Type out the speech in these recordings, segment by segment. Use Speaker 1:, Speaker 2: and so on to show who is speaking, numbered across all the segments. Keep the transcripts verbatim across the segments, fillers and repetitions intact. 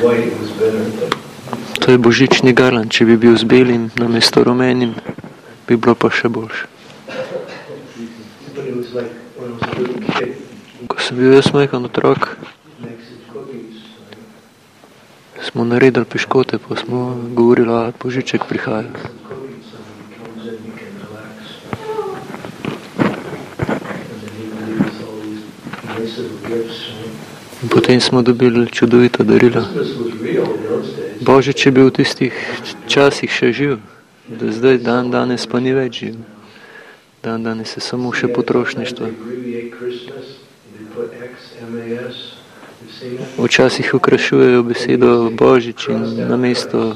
Speaker 1: To je božični garland, če bi bil z belim namesto rumenim, bi bilo pa še boljše. Ko sem bil jaz majhen otrok, smo naredili piškote, pa smo govorili, da božiček prihaja. In potem smo dobili čudovita darila. Božič je bil v tistih časih še živ, da zdaj dan danes pa ni več živ. Dan danes je samo še potrošništvo. Včasih okrašujejo besedo Božič in namesto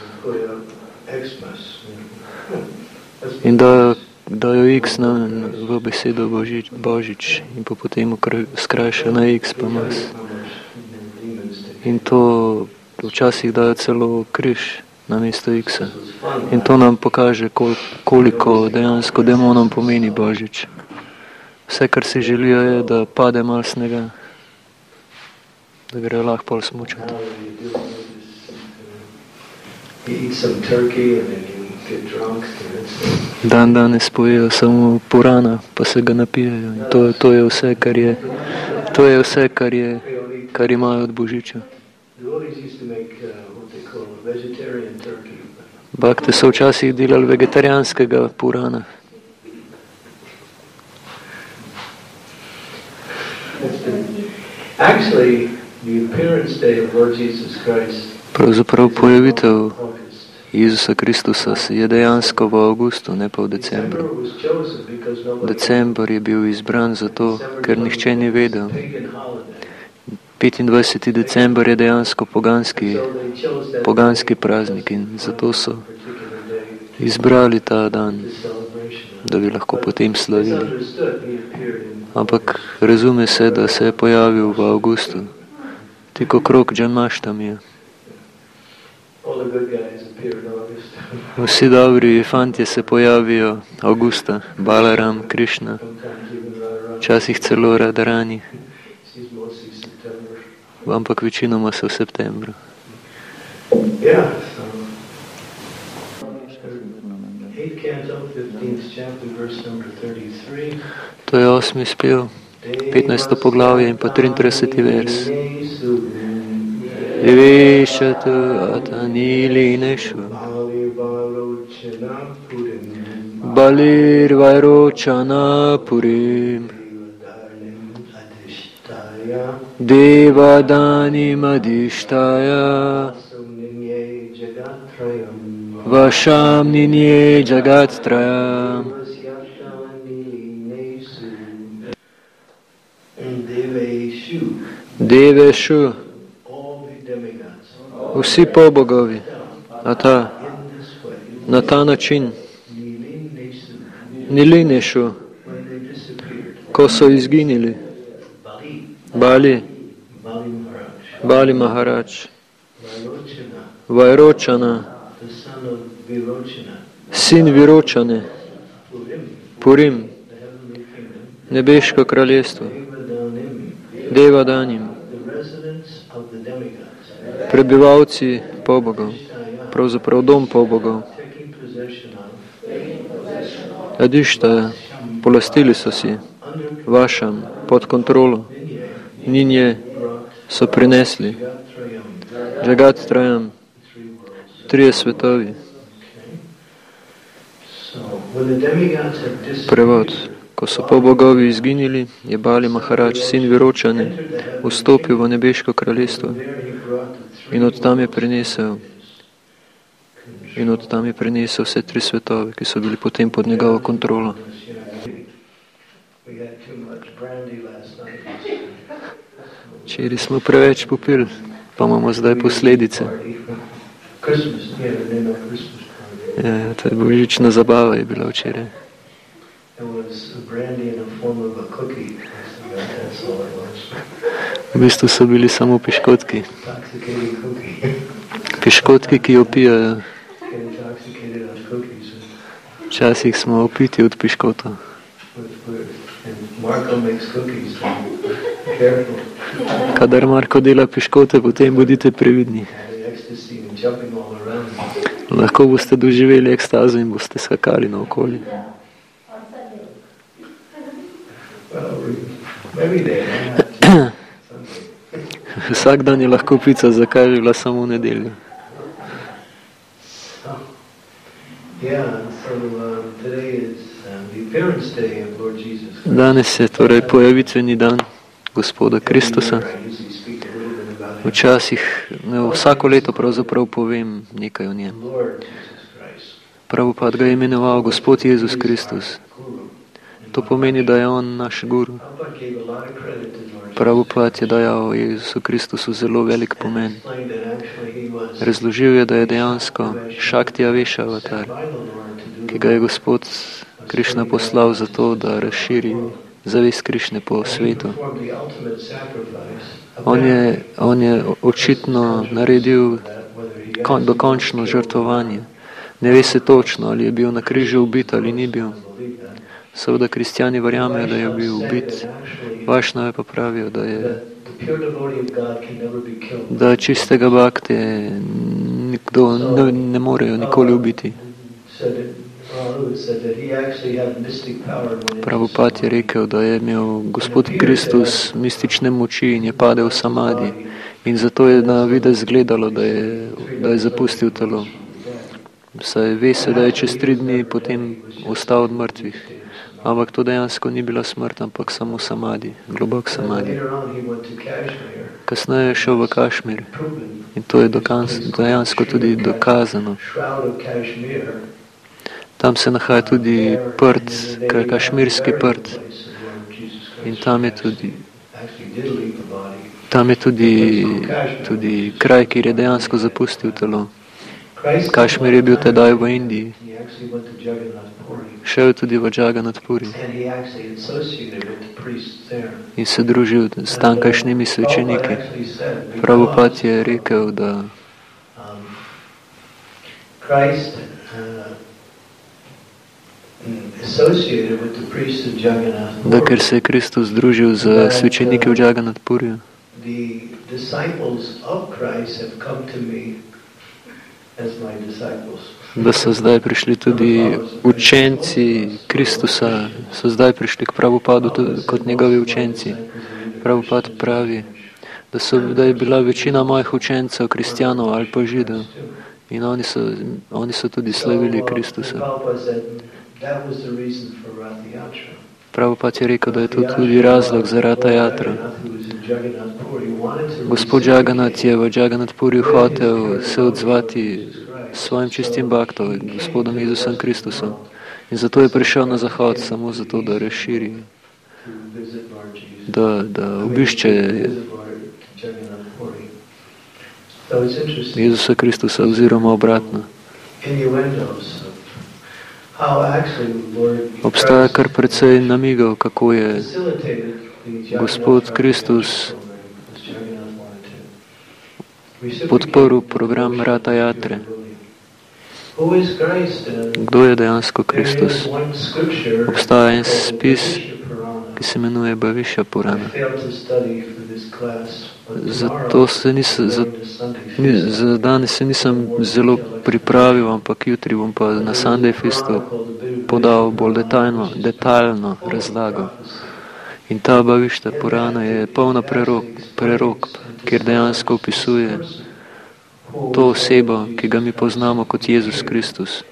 Speaker 1: in da dajo X na, v besedo Božič, Božič in pa potem skrajša na X pa mas. In to včasih dajo celo križ namesto X-a. In to nam pokaže, koliko dejansko demonom pomeni Božič. Vse, kar si želijo, je, da pade malo snega, da gre lahko pol smučati. Dan danes pojejo samo purana, pa se ga napijejo. In to, to je vse, kar je, to je vse, kar je, kar imajo od Božiča. Bakte so včasih delali vegetarijanskega purana. Pravzaprav pojavitev Jezusa Kristusa je dejansko v avgustu, ne pa v decembru. December je bil izbran zato, ker nihče ni vedel. petindvajseti december je dejansko poganski, poganski praznik in zato so izbrali ta dan, da bi lahko potem slavili. Ampak razume se, da se je pojavil v avgustu, tik okrog Džanmaštamija. Vsi dobri fantje se pojavijo avgusta, Balaram, Krišna, včasih celo Radharani, ampak večinoma so v septembru. To je osmi spev, petnajsto poglavje in pa triintrideseti vers. Vivishatu atanilineshu Balir Vairochana Purim Devadani Madhishtaya Vasham Ninye Jagattrayam Deveshu Vsi pobogovi, a ta, na ta način, Nilinešu, ko so izginili, Bali, Bali Maharač, Vairočana, sin Viročane, Purim, nebeško kraljestvo, Devadanim, prebivalci pobogov, pravzaprav dom pobogov. Adištaja, polastili so si, Vašam, pod kontrolo, Ninje so prinesli, Jagattrayam, trije svetovi. Prevod. Ko so pobogovi izginili, je Bali Maharač, sin Viročane, vstopil v nebeško kraljestvo in od tam je prinesel in od tam je prinesel vse tri svetove, ki so bili potem pod njegovo kontrolo. Včeraj smo preveč popili, pa imamo zdaj posledice. Ja, to je božična zabava je bila včeraj. V bistvu so bili samo piškotki. Piškotki, ki opijajo. Včasih smo opiti od piškotov. Kadar Marko dela piškote, potem bodite previdni. Lahko boste doživeli ekstazo in boste skakali naokoli. Vsak dan je lahko pica, zakaj bi bila samo v nedeljo? Danes je torej pojavitveni dan Gospoda Kristusa. Včasih, ne, vsako leto pravzaprav povem nekaj o njem. Prabhupada ga je imenoval Gospod Jezus Kristus. To pomeni, da je on naš guru. Prabhupada je dajal Jezusu Kristusu zelo velik pomen. Razložil je, da je dejansko Šakti Aveša avatar, ki ga je Gospod Krišna poslal za to, da razširi zavest Krišne po svetu. On je, on je očitno naredil kon, dokončno žrtvovanje. Ne ve se točno, ali je bil na križu ubit ali ni bil. Seveda kristjani verjamejo, da je bil ubit. Vašnave pa pravijo, da je da čistega bakte nikdo ne, ne morejo nikoli ubiti. Prabhupada je rekel, da je imel Gospod Kristus mistične moči in je padel v samadi. In zato je na videz gledalo, da je, da je zapustil telo. Saj ve se, da je čez tri dni potem ostal od mrtvih. Ampak to dejansko ni bila smrt, ampak samo samadi, globok samadi. Kasneje je šel v Kašmir in to je dokaz, dejansko tudi dokazano. Tam se nahaja tudi prt, kašmirski prt. In tam je tudi, tam je tudi, tudi kraj, kjer je dejansko zapustil telo. Kašmir je bil tedaj v Indiji. Šel je tudi v Jagannath Puri. In se družil s tamkajšnjimi svečeniki. Prabhupada je rekel, da da ker se je Kristus združil z svečeniki v Jagannath Puriju, da so zdaj prišli tudi učenci Kristusa, so zdaj prišli k Prabhupadu kot njegovi učenci. Prabhupad pravi, da, so, da je bila večina mojih učencev kristjanov ali pa židov in oni so, oni so tudi slavili Kristusa. Prabhupada je rekel, da je to tudi razlog za Ratha Yatra. Gospod Jagannath je v Jagannath Puriju hotel se odzvati svojim čistim baktom, Gospodom Jezusom Kristusom. In zato je prišel na zahod, samo zato, da razširi, da, da obišče Jezusa Kristusa oziroma obratno. Obstaja kar precej namigov, kako je Gospod Kristus podporil program Ratha Yatre. Kdo je dejansko Kristus? Obstaja en spis, ki se imenuje Bhavisha Purana. Zato se nisem, za, ni, za danes se nisem zelo pripravil, ampak jutri bom pa na Sunday Festu podal bolj detaljno, detaljno razlago. In ta Bhavisha Purana je polna prerok, prerok, kjer dejansko opisuje to osebo, ki ga mi poznamo kot Jezus Kristus,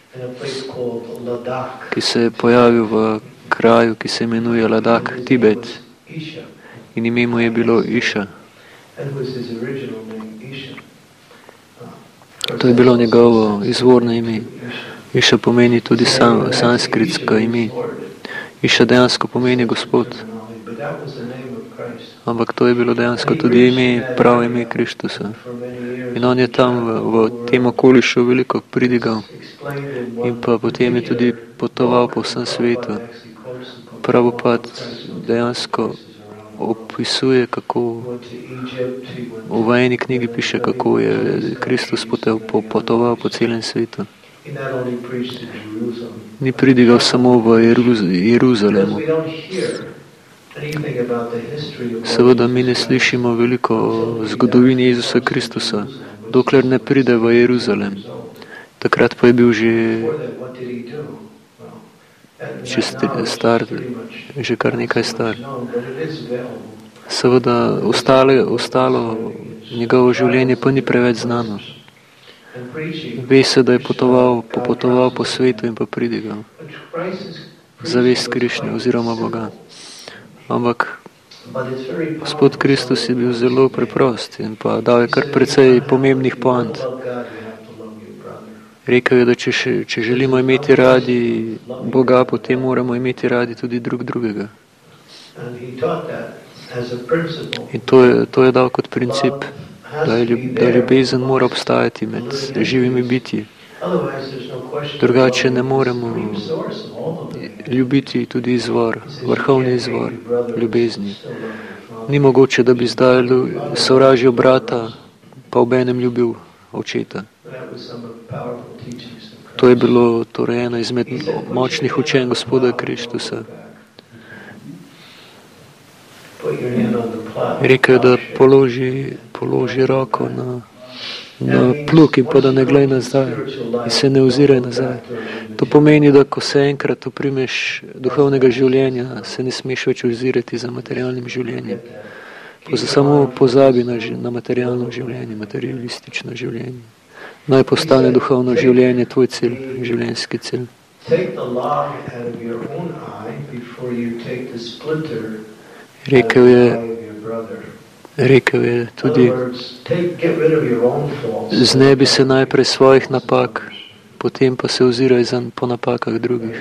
Speaker 1: ki se je pojavil v kraju, ki se imenuje Ladakh, Tibet. In ime mu je bilo Iša. To je bilo njegovo izvorno ime. Iša pomeni tudi sam, sanskritsko ime. Iša dejansko pomeni Gospod. Ampak to je bilo dejansko tudi ime, pravo ime Kristusa. In on je tam v, v tem okolišu veliko pridigal. In pa potem je tudi potoval po vsem svetu. Prabhupada dejansko opisuje, kako v eni knjigi piše, kako je Kristus potoval po celem svetu. Ni pridigal samo v Jeruzalemu. Seveda mi ne slišimo veliko o zgodovini Jezusa Kristusa, dokler ne pride v Jeruzalem. Takrat pa je bil že, že star, že kar nekaj star. Seveda ostale, ostalo njegovo življenje pa ni preveč znano. Ve se, da je potoval, popotoval po svetu in pa pridigal zavest Krišnja oziroma Boga. Ampak Gospod Kristus je bil zelo preprost in pa dal je kar precej pomembnih poant. Rekel je, da če, še, če želimo imeti radi Boga, potem moramo imeti radi tudi drug drugega. In to je, to je dal kot princip, da, je, da ljubezen mora obstajati med živimi bitji. Drugače ne moremo ljubiti tudi izvor, vrhovni izvor ljubezni. Ni mogoče, da bi zdaj sovražil brata, pa obenem ljubil očeta. To je bilo torej ena izmed močnih učenj Gospoda Kristusa. Rekel je, da položi, položi roko na, na plug in pa da ne glej nazaj in se ne oziraj nazaj. To pomeni, da ko se enkrat oprimeš duhovnega življenja, se ne smeš več ozirati za materialnim življenjem. Poza, samo pozabi na, na materialno življenje, materialistično življenje. Naj postane duhovno življenje tvoj cilj, življenjski cilj. Rekel je, rekel je tudi, znebi se najprej svojih napak, potem pa se oziraj za, po napakah drugih.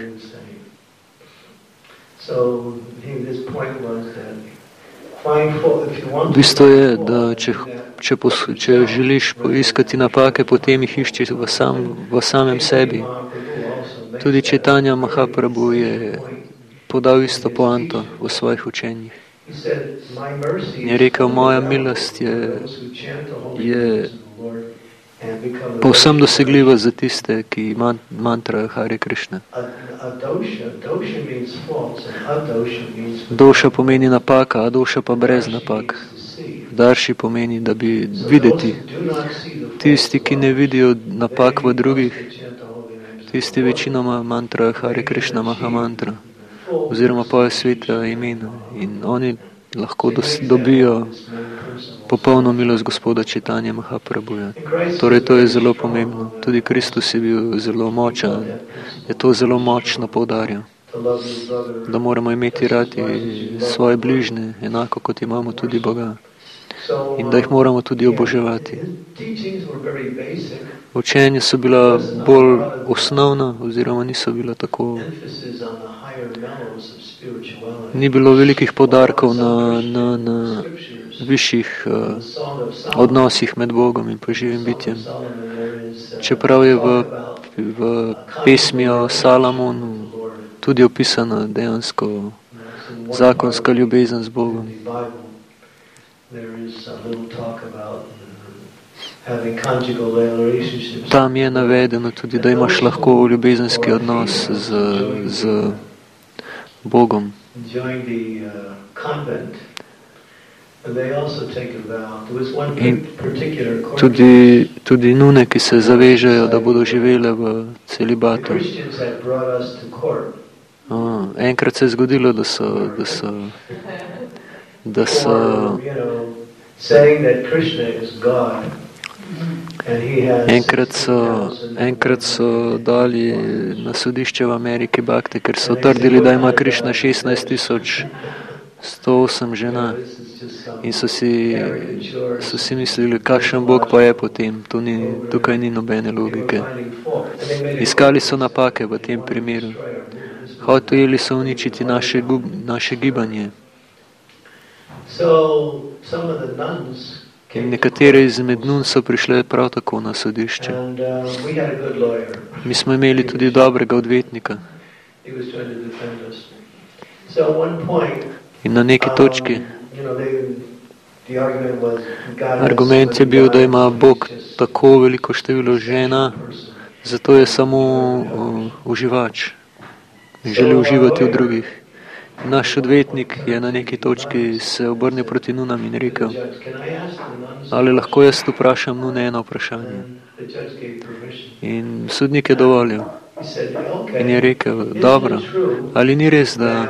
Speaker 1: Bistvo je, da če, če, pos, če želiš poiskati napake, potem jih išči v, sam, v samem sebi. Tudi Chaitanya Mahaprabhu je podal isto poanto v svojih učenjih. Je rekel, moja milost je, je povsem dosegljiva za tiste, ki man, mantrajo Hare Krishna. Doša pomeni napaka, a doša pa brez napak. Darši pomeni, da bi videti. Tisti, ki ne vidijo napak v drugih, tisti večinoma mantrajo Hare Krishna Mahamantra oziroma poje sveta imena in oni lahko dos, dobijo popolno milost Gospoda Chaitanya Mahaprabhuja. Torej, to je zelo pomembno. Tudi Kristus je bil zelo močan, je to zelo močno poudarjal, da moramo imeti radi svoje bližne, enako kot imamo tudi Boga. In da jih moramo tudi oboževati. Učenja so bila bolj osnovna, oziroma niso bila tako. Ni bilo velikih poudarkov na, na, na višjih uh, odnosih med Bogom in pa živim bitjem. Čeprav je v, v pesmi o Salamonu tudi opisana dejansko zakonska ljubezen z Bogom. Tam je navedeno tudi, da imaš lahko ljubezenski odnos z, z Bogom. In tudi, tudi nune, ki se zavežejo, da bodo živele v celibatu. Oh, enkrat se je zgodilo, da so, da so, da so enkrat so, enkrat so dali na sodišče v Ameriki bakte, ker so trdili, da ima Krišna šestnajst tisoč sto osem žena. In so si, so si mislili, kakšen Bog pa je potem, tu ni, tukaj ni nobene logike. Iskali so napake v tem primeru. Hoteli so uničiti naše, naše gibanje. In nekatere izmed nun so prišle prav tako na sodišče. Mi smo imeli tudi dobrega odvetnika. In na neki točki argument je bil, da ima Bog tako veliko število žena, zato je samo uh, uživač in želi uživati v drugih. naš odvetnik je na neki točki se obrnil proti nunam in rekel, ali lahko jaz vprašam nune eno vprašanje. In sodnik je dovolil. In je rekel, dobro, ali ni res, da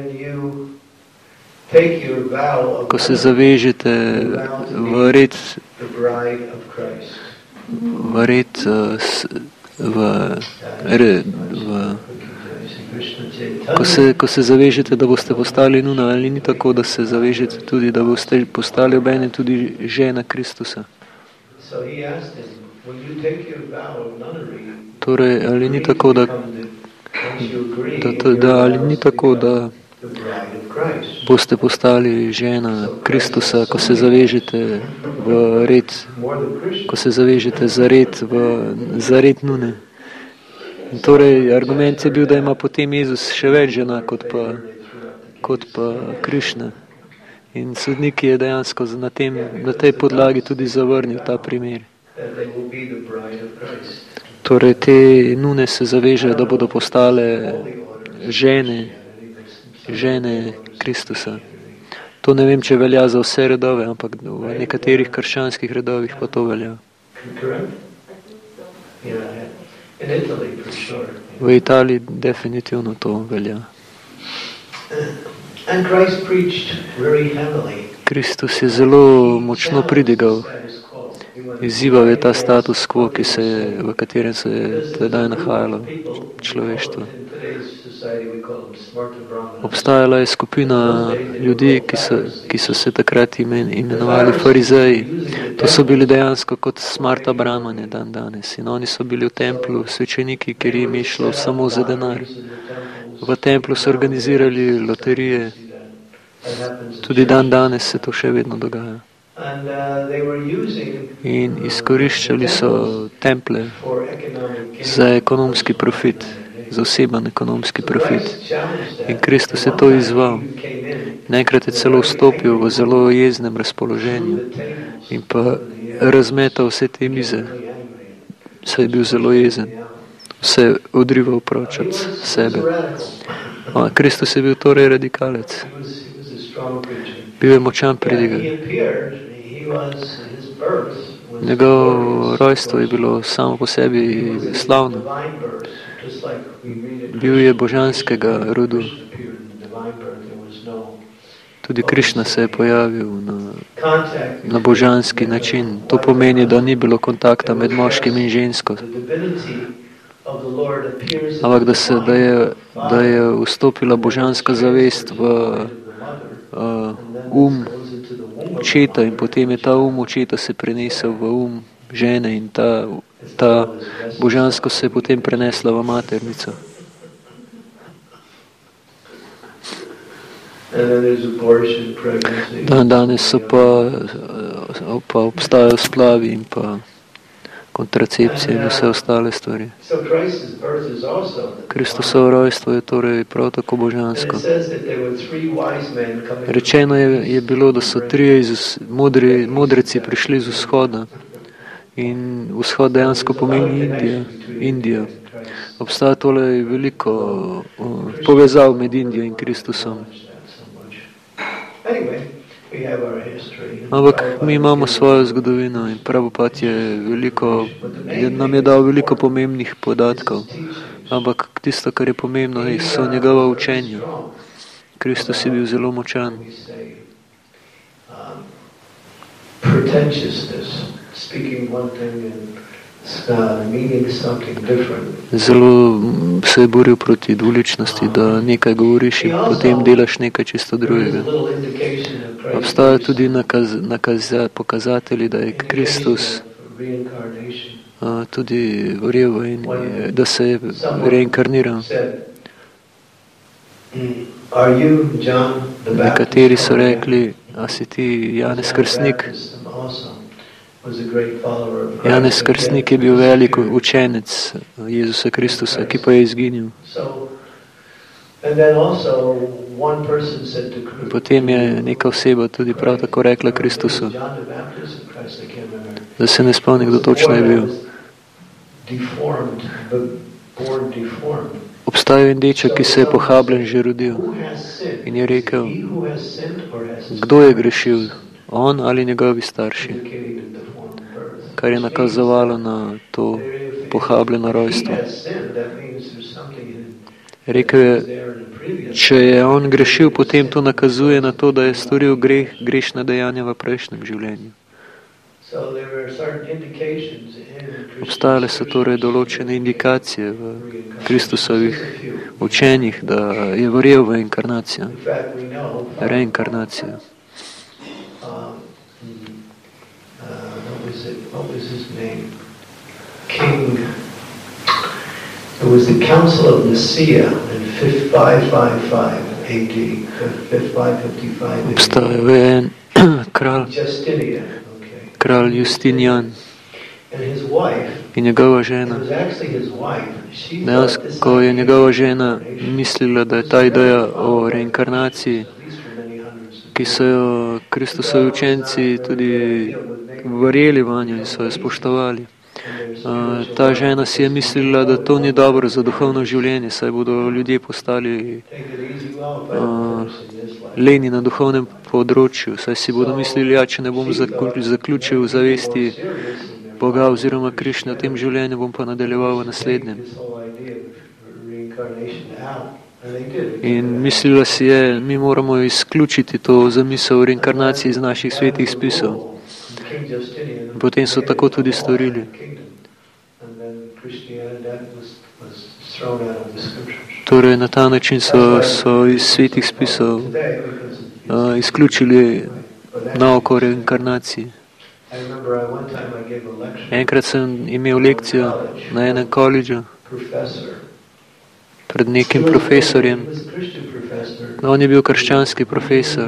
Speaker 1: ko se zavežete v red, v red, v red, v Ko se, ko se zavežete, da boste postali nuna, ali ni tako, da se zavežete tudi, da boste postali obene tudi žena Kristusa? Torej, ali ni tako, da, da, da, ali ni tako, da boste postali žena Kristusa, ko se zavežete v red, ko se zavežete za red, v, za red nune? In torej, argument je bil, da ima potem Jezus še več žena, kot pa, kot pa Krišna. In sodnik je dejansko na, tem, na tej podlagi tudi zavrnil ta primer. Torej, te nune se zavežejo, da bodo postale žene, žene Kristusa. To ne vem, če velja za vse redove, ampak v nekaterih krščanskih redovih pa to velja. V Italiji definitivno to velja. Kristus je zelo močno pridigal. Izzival je ta status quo, ki se je, v katerem se je tedaj nahajalo človeštvo. Obstajala je skupina ljudi, ki so, ki so se takrat imen, imenovali farizeji. To so bili dejansko kot smarta bramane dan danes. In oni so bili v templu svečeniki, ker jim je šlo samo za denar. V templu so organizirali loterije. Tudi dan danes se to še vedno dogaja. In izkoriščali so temple za ekonomski profit, za oseben ekonomski profit. In Kristus je to izval. Nekrat je celo vstopil v zelo jeznem razpoloženju in pa razmetal vse te mize. Saj je bil zelo jezen. Vse je odrival proč od sebe. A, Kristus je bil torej radikalec. Bil je močan pridigar. Njegovo rojstvo je bilo samo po sebi slavno. Bil je božanskega rodu. Tudi Krišna se je pojavil na, na božanski način. To pomeni, da ni bilo kontakta med moškim in žensko. Ampak da, se, da, je, da je vstopila božanska zavest v uh, um očeta in potem je ta um očeta se prenesel v um žene in ta, ta božansko se je potem prenesla v maternico. Dan danes so pa, pa obstajajo splavi in pa kontracepcije in vse ostale stvari. Kristusovo rojstvo je torej prav tako božansko. Rečeno je, je bilo, da so trije iz modri, modreci prišli z vzhoda in vzhod dejansko pomeni Indija. Indija. Obstaja tole veliko uh, povezav med Indijo in Kristusom. Ampak mi imamo svojo zgodovino in Prabhupada je veliko, je, nam je dal veliko pomembnih podatkov. Ampak tisto, kar je pomembno, so njegova učenja. Kristus je bil zelo močan. Zelo se je boril proti dvoličnosti, da nekaj govoriš in potem delaš nekaj čisto drugega. Obstaja tudi nakaz, nakaz, pokazatelji, da je Kristus uh, tudi verjel, in, da se je reinkarniral. Nekateri so rekli, a si ti Janez Krstnik? Janez Krstnik je bil velik učenec Jezusa Kristusa, ki pa je izginil. Potem je neka oseba tudi prav tako rekla Kristusu, da se ne spomni, kdo točno je bil. obstajal en deček, ki se je pohabljen že rodil in je rekel, kdo je grešil, on ali njegovi starši, kar je nakazovalo na to pohabljeno rojstvo. Rekel je, če je on grešil, potem to nakazuje na to, da je storil greh, grešna dejanja v prejšnjem življenju. Obstajale so torej določene indikacije v Kristusovih učenjih, da je verjel v inkarnacijo, reinkarnacijo.
Speaker 2: It was the Council of Nicaea in five fifty-five A D, five fifty-five A D.
Speaker 1: Obstajal je en kralj, kralj Justinian in njegova žena. Dejansko je njegova žena mislila, da je ta ideja o reinkarnaciji, ki so jo Kristusovi učenci tudi verjeli vanjo in so jo spoštovali. Uh, ta žena si je mislila, da to ni dobro za duhovno življenje, saj bodo ljudje postali uh, leni na duhovnem področju, saj si bodo mislili, ja, če ne bom zaključil zavesti Boga oziroma Krišne v tem življenju, bom pa nadaljeval v naslednjem. In mislila si je, mi moramo izključiti to zamisel o reinkarnaciji iz naših svetih spisov. Potem so tako tudi storili. Torej, na ta način so, so iz svetih spisov uh, izključili nauko o reinkarnaciji. Enkrat sem imel lekcijo na enem koledžu pred nekim profesorjem. On je bil krščanski profesor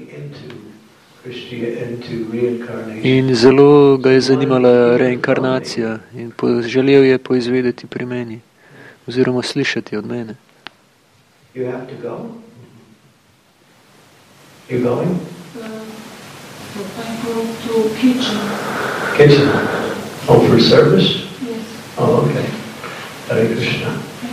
Speaker 1: in zelo ga je zanimala reinkarnacija in želel je poizvedeti pri meni oziroma slišati od mene.
Speaker 3: I go to kitchen.
Speaker 2: Kitchen? Oh, for service? Yes. Oh, okay. Hare Krishna.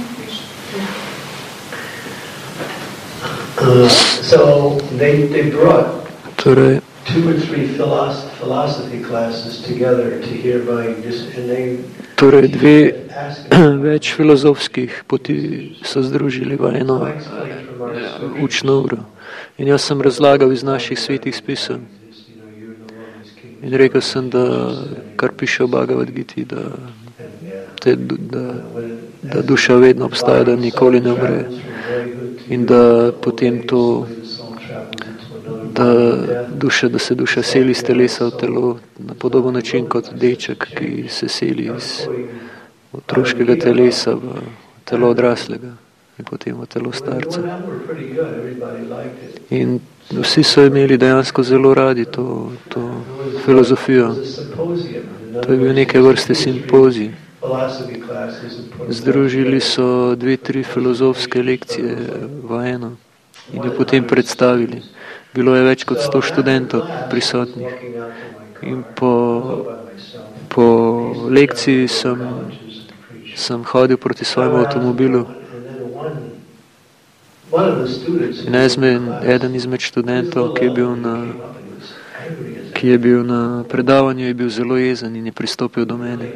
Speaker 2: Uh, so they, they brought
Speaker 1: torej,
Speaker 2: two or three philosophy, philosophy classes together to hear my and they
Speaker 1: torej dve več filozofskih poti so združili v eno učno uro. In jaz sem razlagal iz naših svetih spisov. In rekel sem, da kar piše v Bhagavad Giti, da, te, da, da duša vedno obstaja, da nikoli ne umre. In da potem to, da, duša, da se duša seli iz telesa v telo na podoben način kot deček, ki se seli iz otroškega telesa v telo odraslega in potem v telo starca. In vsi so imeli dejansko zelo radi to, to filozofijo. To je bil neke vrste simpozij. Združili so dve, tri filozofske lekcije v eno in jo potem predstavili. Bilo je več kot sto študentov prisotnih. In po, po lekciji sem, sem hodil proti svojemu avtomobilu. In eden izmed študentov, ki je bil na, ki je bil na predavanju, je bil zelo jezen in je pristopil do mene.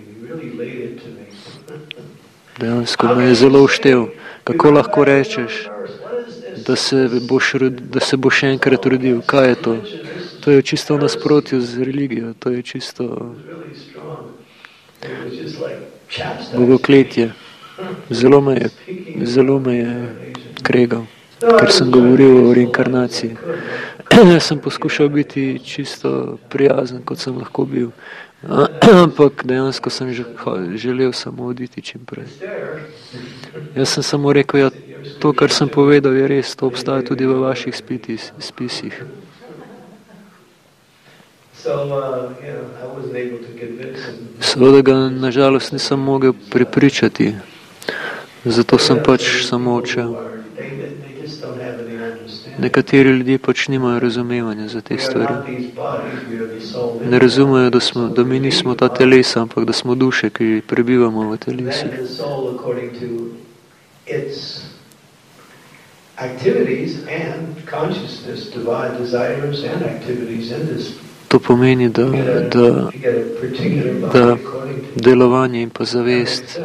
Speaker 1: Dejansko me je zelo uštel. Kako lahko rečeš, da se boš, da se boš še enkrat rodil? Kaj je to? To je čisto v nasprotju z religijo. To je čisto bogokletje. Zelo me je, zelo me je kregal, ker sem govoril o reinkarnaciji. Sem poskušal biti čisto prijazen, kot sem lahko bil. Ampak dejansko sem želel samo oditi čim prej. Jaz sem samo rekel, ja, to, kar sem povedal, je res, to obstaja tudi v vaših spisih. Seveda ga nažalost nisem mogel prepričati, zato sem pač samo odšel. Nekateri ljudje pač nimajo razumevanja za te stvari. Ne razumejo, da, smo, da mi nismo ta telesa, ampak da smo duše, ki prebivamo v telesih.
Speaker 2: its activities and consciousness divide desires and activities in this.
Speaker 1: To pomeni, da, da, da delovanje in pa zavest,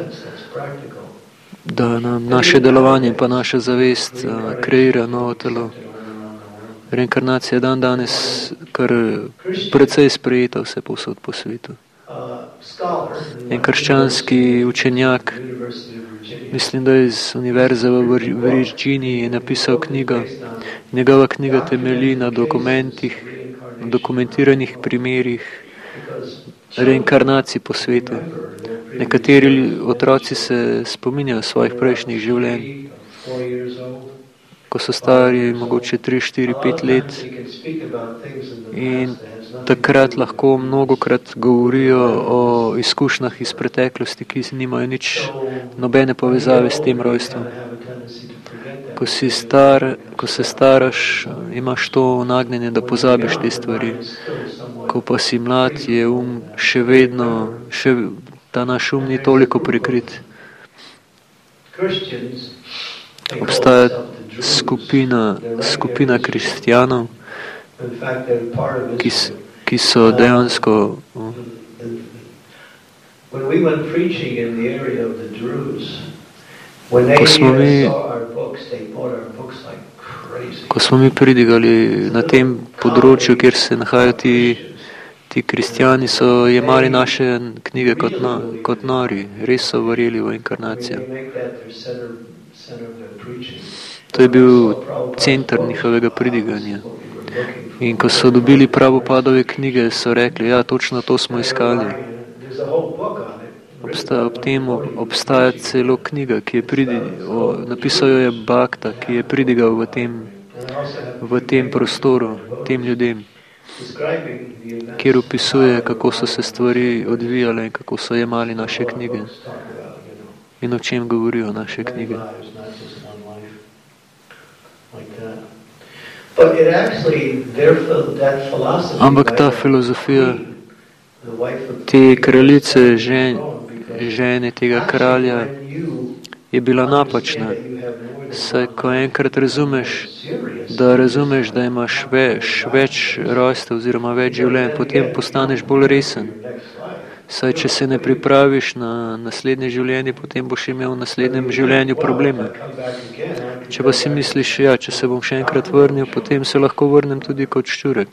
Speaker 1: da nam naše delovanje in pa naša zavest uh, kreira novo telo. Reinkarnacija je dan danes kar precej sprejeta vse povsod po svetu. En krščanski učenjak, mislim, da iz univerze v Virginiji, je napisal knjigo. Njegova knjiga temelji na dokumentih, na dokumentiranih primerih reinkarnacij po svetu. Nekateri otroci se spominjajo svojih prejšnjih življenj, ko so stari mogoče tri, štiri, pet let, in takrat lahko mnogokrat govorijo o izkušnjah iz preteklosti, ki nimajo nič, nobene povezave s tem rojstvom. Ko si star, ko se staraš, imaš to nagnjenje, da pozabiš te stvari. Ko pa si mlad, je um še vedno, še, ta naš um ni toliko prikrit. Obstaja skupina, skupina kristjanov, ki, ki so dejansko uh, ko smo mi ko smo mi pridigali na tem področju, kjer se nahajajo ti, ti kristjani, so jemali naše knjige kot, na, kot nori, res so verjeli v inkarnacijo. To je bil center njihovega pridiganja. In ko so dobili Prabhupadove knjige, so rekli, ja, točno to smo iskali. Obstaja, ob tem obstaja celo knjiga, ki je pridigal, napisal jo je Bhakta, ki je pridigal v tem, v tem prostoru, tem ljudem, kjer opisuje, kako so se stvari odvijale in kako so jemali naše knjige in o čem govorijo naše knjige. Ampak ta filozofija te kraljice, žen, žene tega kralja, je bila napačna. Saj, ko enkrat razumeš, da razumeš, da imaš več, več rojstev oziroma več življenj, potem postaneš bolj resen. Saj, če se ne pripraviš na naslednje življenje, potem boš imel v naslednjem življenju probleme. Če pa si misliš, ja, če se bom še enkrat vrnil, potem se lahko vrnem tudi kot ščurek.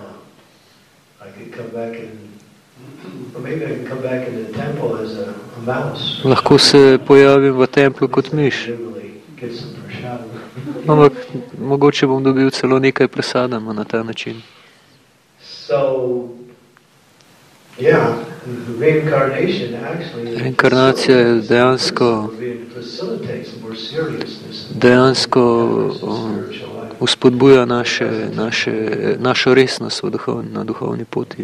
Speaker 1: Lahko se pojavim v templu kot miš. Ampak mogoče bom dobil celo nekaj presadama na ta način. Reinkarnacija je dejansko dejansko uspodbuja naše, naše, našo resnost v duhovni, na duhovni poti.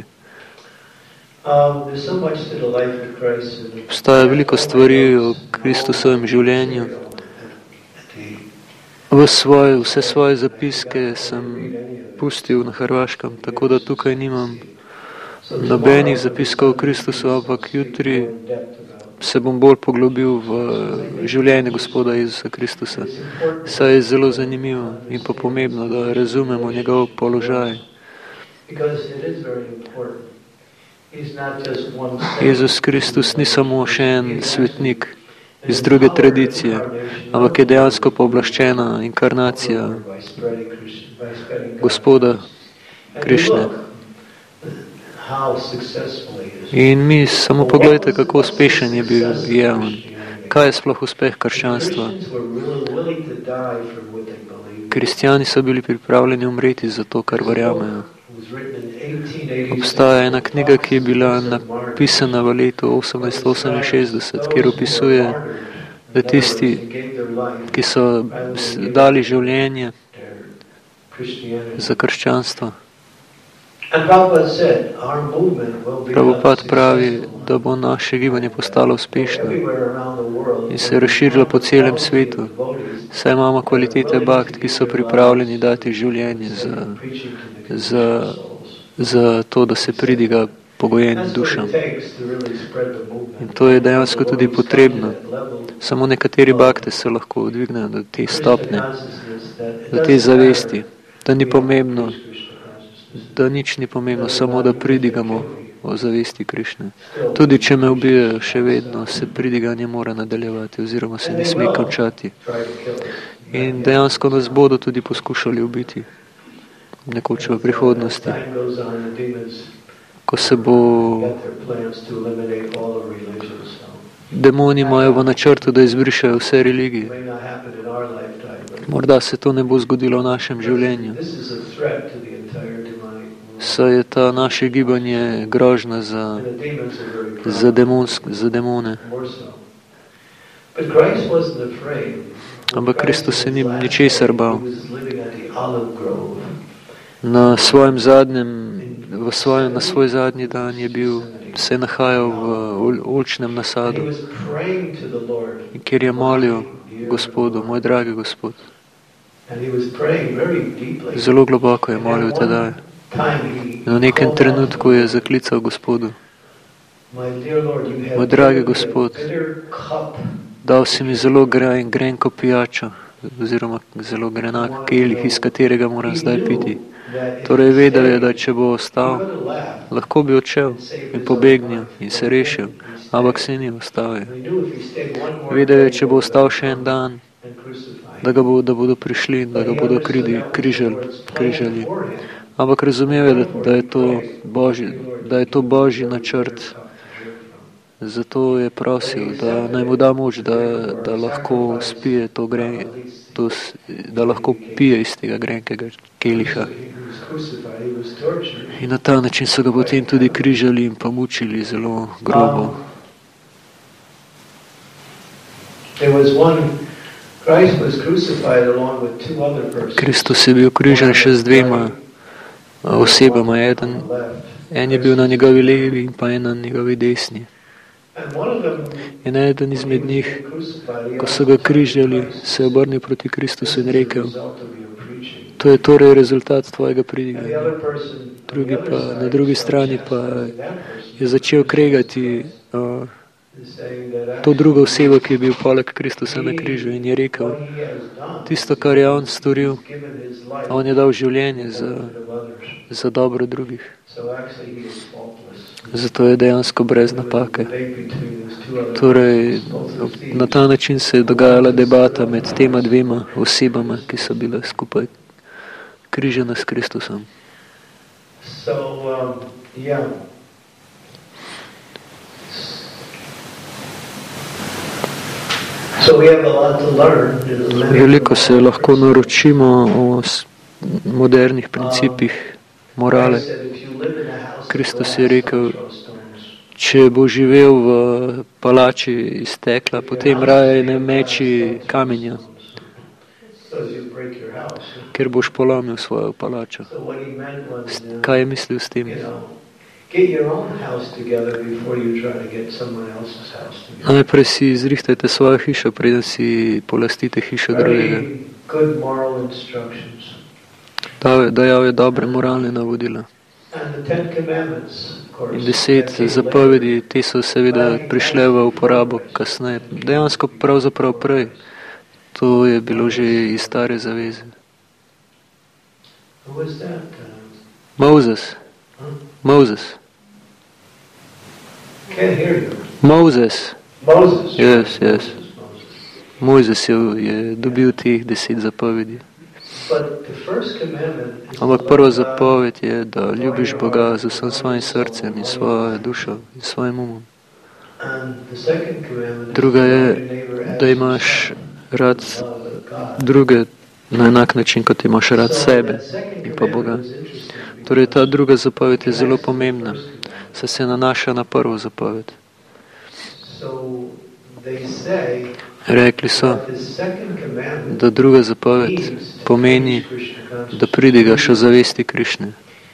Speaker 1: Obstaja veliko stvari o Kristusovem življenju. V svoj, vse svoje zapiske sem pustil na Hrvaškem, tako da tukaj nimam nobenih zapiskov o Kristusu, ampak jutri se bom bolj poglobil v življenje Gospoda Jezusa Kristusa. Saj je zelo zanimivo in pa pomembno, da razumemo njegov položaj. Jezus Kristus ni samo še en svetnik iz druge tradicije, ampak je dejansko pooblaščena inkarnacija Gospoda Krišne. In mi samo pogledajte, kako uspešen je bil je on. Kaj je sploh uspeh krščanstva? Kristjani so bili pripravljeni umreti za to, kar verjamejo. Obstaja ena knjiga, ki je bila napisana v letu osemnajststo oseminšestdeset, kjer opisuje, da tisti, ki so dali življenje za krščanstvo. Prabhupada pravi, da bo naše gibanje postalo uspešno in se razširilo po celem svetu. Saj imamo kvalitete bhakt, ki so pripravljeni dati življenje za, za, za to, da se pridiga pogojenim dušam. In to je dejansko tudi potrebno. Samo nekateri bhakti se lahko dvignejo do te stopne, do te zavesti, da ni pomembno, da nič ni pomembno, samo da pridigamo o zavesti Krišne. Tudi če me ubijajo, še vedno se pridiganje mora nadaljevati oziroma se ne sme končati. In dejansko nas bodo tudi poskušali ubiti nekoč v prihodnosti, ko se bo demoni imajo v načrtu, da izbrišajo vse religije. Morda se to ne bo zgodilo v našem življenju. Saj je ta naše gibanje grožnja za, za, demonsk, za demone. Ampak Kristus se ni ničesar bal. Na svojem zadnjem, v svojem, na svoj zadnji dan je bil, se nahajal v oljčnem nasadu, kjer je molil Gospodu, moj dragi Gospod. Zelo globoko je molil tedaj. In v nekem trenutku je zaklical Gospodu, moj dragi Gospod, dal si mi zelo gren, grenko pijačo, oziroma zelo grenak kelih, iz katerega moram zdaj piti. Torej vedel je, da če bo ostal, lahko bi odšel in pobegnil in se rešil, ampak se ni ostal. Vedel je, če bo ostal še en dan, da, ga bo, da bodo prišli in da ga bodo kridi, križali, križali. Ampak razumel je, da, da, je to Božji, da je to Božji načrt. Zato je prosil, da naj mu da moč, da, da lahko spije to gren, to, da lahko pije iz tega grenkega keliha. In na ta način so ga potem tudi križali in pa mučili zelo grobo. Kristus je bil križan še z dvema osebama. Eden, en je bil na njegovi levi in pa en na njegovi desni. In eden izmed njih, ko so ga križali, se je obrnil proti Kristusu in rekel, to je torej rezultat tvojega pridiganja. Drugi pa, na drugi strani pa je začel kregati uh, to drugo osebo, ki je bil poleg Kristusa na križu in je rekel, tisto, kar je on storil, on je dal življenje za, za dobro drugih. Zato je dejansko brez napake. Torej, na ta način se je dogajala debata med tema dvema osebama, ki so bile skupaj križana s Kristusom. Veliko se lahko naročimo o modernih principih morale. Kristus je rekel, če bo živel v palači iz stekla, potem raje ne meči kamenja, ker boš polomil svojo palačo. Kaj je mislil s tem? Najprej si izrihtajte svojo hišo, preden si polastite hišo drugega. Dajal je dobre moralne navodila. In deset zapovedi, te so seveda prišle v uporabo kasneje. Dejansko pravzaprav prej. To je bilo že iz stare zaveze. Moses. Moses. Moses. Yes, yes. Moses je, je dobil teh deset zapovedi. Ampak prva zapoved je, da ljubiš Boga z vsem svojim srcem in svojo dušo in svojim umom. Druga je, da imaš rad druge na enak način, kot imaš rad sebe in pa Boga. Torej, ta druga zapoved je zelo pomembna, saj se nanaša na prvo zapoved. Rekli so, da druga zapoved pomeni, da pridigaš o zavesti Krišne.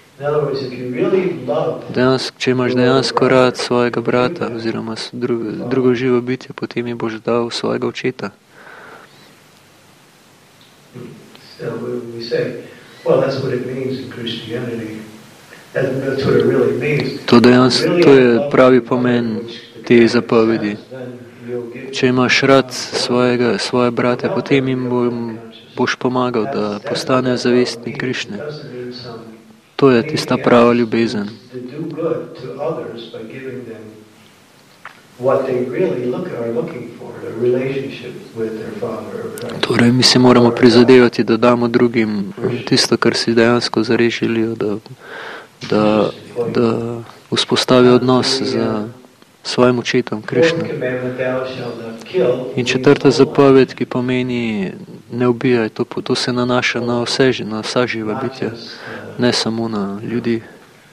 Speaker 1: Dejansko, če imaš dejansko rad svojega brata oziroma drugo, drugo živo bitje, potem ji boš dal svojega očeta. To dejansko, to je pravi pomen te zapovedi. Če imaš rad svojega, svoje brate, potem jim bo, boš pomagal, da postanejo zavestni Krišne. To je tista prava ljubezen. Torej, mi se moramo prizadevati, da damo drugim tisto, kar si dejansko zares želijo, da, da, da vzpostavijo odnos z svojim očetom, Krišnom. In četrta zapoved, ki pomeni ne ubijaj, to, to se nanaša na vse, na vsa živa bitja, ne samo na ljudi.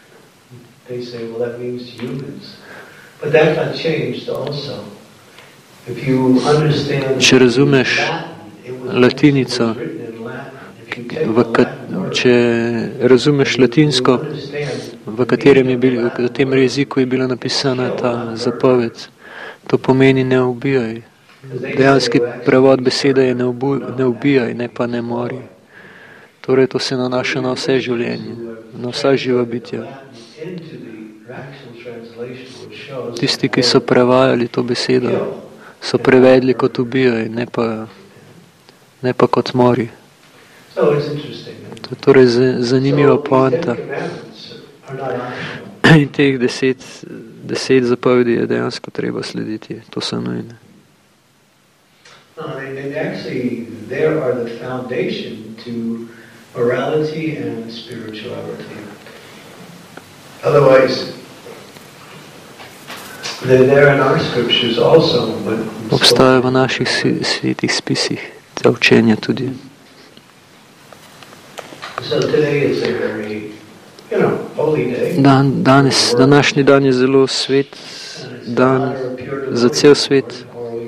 Speaker 1: Če razumeš latinico, v kat, če razumeš latinsko, v katerem je bil, v tem jeziku je bila napisana ta zapoved, to pomeni ne ubijaj. Dejanski prevod besede je ne, ubu, ne ubijaj, ne pa ne mori. Torej, to se nanaša na vse življenje, na vsa živa bitja. Tisti, ki so prevajali to besedo, so prevedli kot ubijaj, ne pa, ne pa kot mori. To je torej zanimiva poanta. In teh deset, deset zapovedi je dejansko treba slediti. To so nujne. Obstaja v naših svetih spisih ta učenja tudi. Dan, danes, današnji dan je zelo svet, dan za cel svet.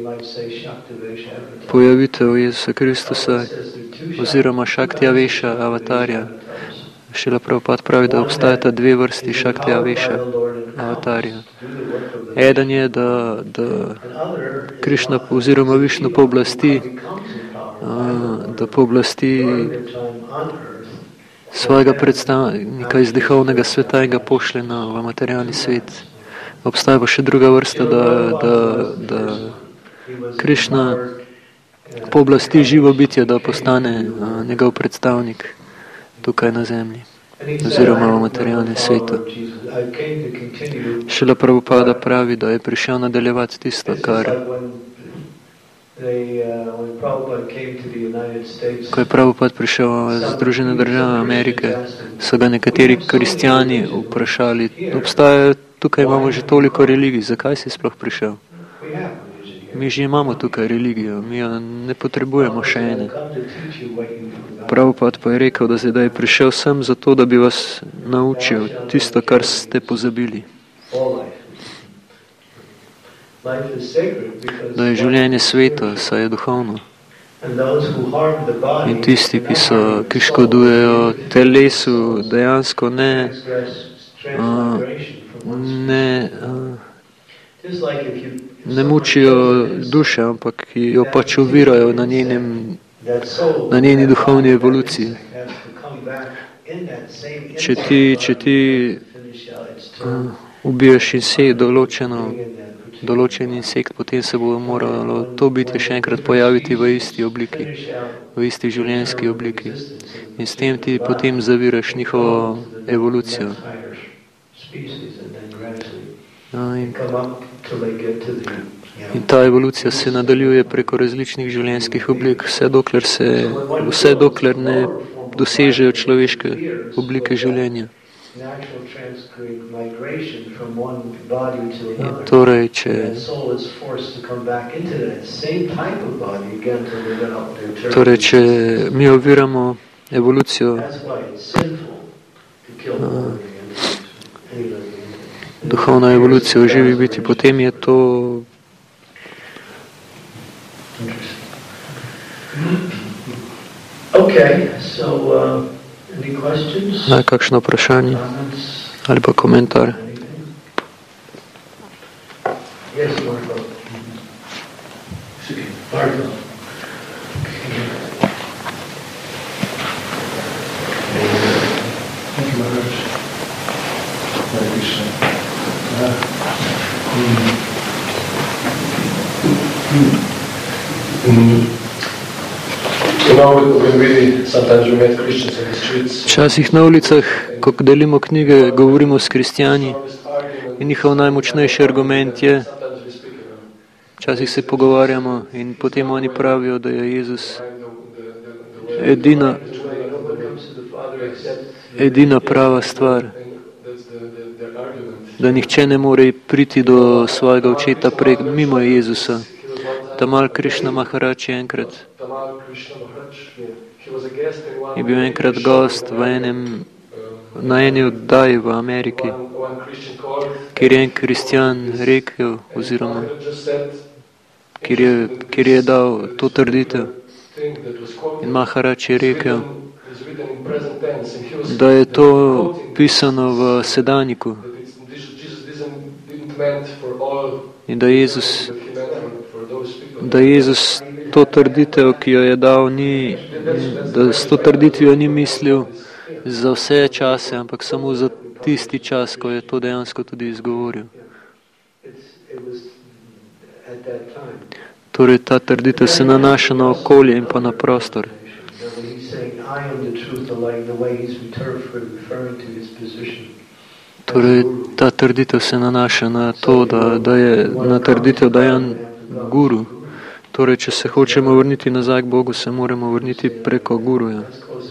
Speaker 1: Pojavitev Jezusa Kristusa oziroma Šaktija Veša, avatarja. Šrila Prabhupada pravi, da obstajata dve vrsti Šaktija Veša, avatarja. Eden je, da, da Krišna oziroma Višnu pooblasti, da pooblasti svojega predstavnika iz duhovnega sveta in ga pošle na v materialni svet. Obstaja pa še druga vrsta, da, da, da Krišna pooblasti živo bitje, da postane a, njegov predstavnik tukaj na zemlji oziroma v materialnem svetu. Šrila Prabhupada pravi, da je prišel nadaljevati tisto, kar ko je Prabhupada prišel v Združene države Amerike, so ga nekateri kristjani vprašali, obstaja, tukaj imamo že toliko religij, zakaj si sploh prišel? Mi že imamo tukaj religijo, mi jo ne potrebujemo še ene. Prabhupada pa je rekel, da zdaj je prišel sem zato, da bi vas naučil tisto, kar ste pozabili. Da je življenje sveto, saj je duhovno. In tisti, ki, so, ki škodujejo telesu, dejansko ne, uh, ne, uh, ne mučijo duše, ampak jo pač ovirajo na, njenem, na njeni duhovni evoluciji. Če ti, če ti uh, ubiješ insekt določeno, določen insekt, potem se bo moralo to biti še enkrat pojaviti v isti obliki, v isti življenjski obliki. In s tem ti potem zaviraš njihovo evolucijo. No, in, in ta evolucija se nadaljuje preko različnih življenjskih oblik, vse dokler, se, vse dokler ne dosežejo človeške oblike življenja. In torej, če, torej, če mi oviramo evolucijo uh, duhovno evolucijo v živi biti, potem je to
Speaker 2: okay, so, uh, any questions?
Speaker 1: Naj kakšno vprašanje ali pa komentar.
Speaker 2: Yes, Marco. Marco. Thank you, Maharaj.
Speaker 1: Včasih na ulicah, ko delimo knjige, govorimo s kristjani in njihov najmočnejši argument je, včasih se pogovarjamo in potem oni pravijo, da je Jezus edina, edina prava stvar, da nihče ne more priti do svojega očeta prek, mimo Jezusa. Tamal Krišna Maharaj je enkrat je bil enkrat gost v enem, na eni oddaji v Ameriki, kjer je en kristjan rekel, oziroma kjer je, kjer je dal to trditev. In Maharaj je rekel, da je to pisano v sedanjiku in da Jezus, da Jezus to trditev, ki jo je dal, ni, da s to trditvijo ni mislil za vse čase, ampak samo za tisti čas, ko je to dejansko tudi izgovoril. Torej, ta trditev se nanaša na okolje in pa na prostor. Torej, ta trditev se nanaša na to, da, da je na trditev, da je on guru. Torej, če se hočemo vrniti nazaj k Bogu, se moramo vrniti preko guruja.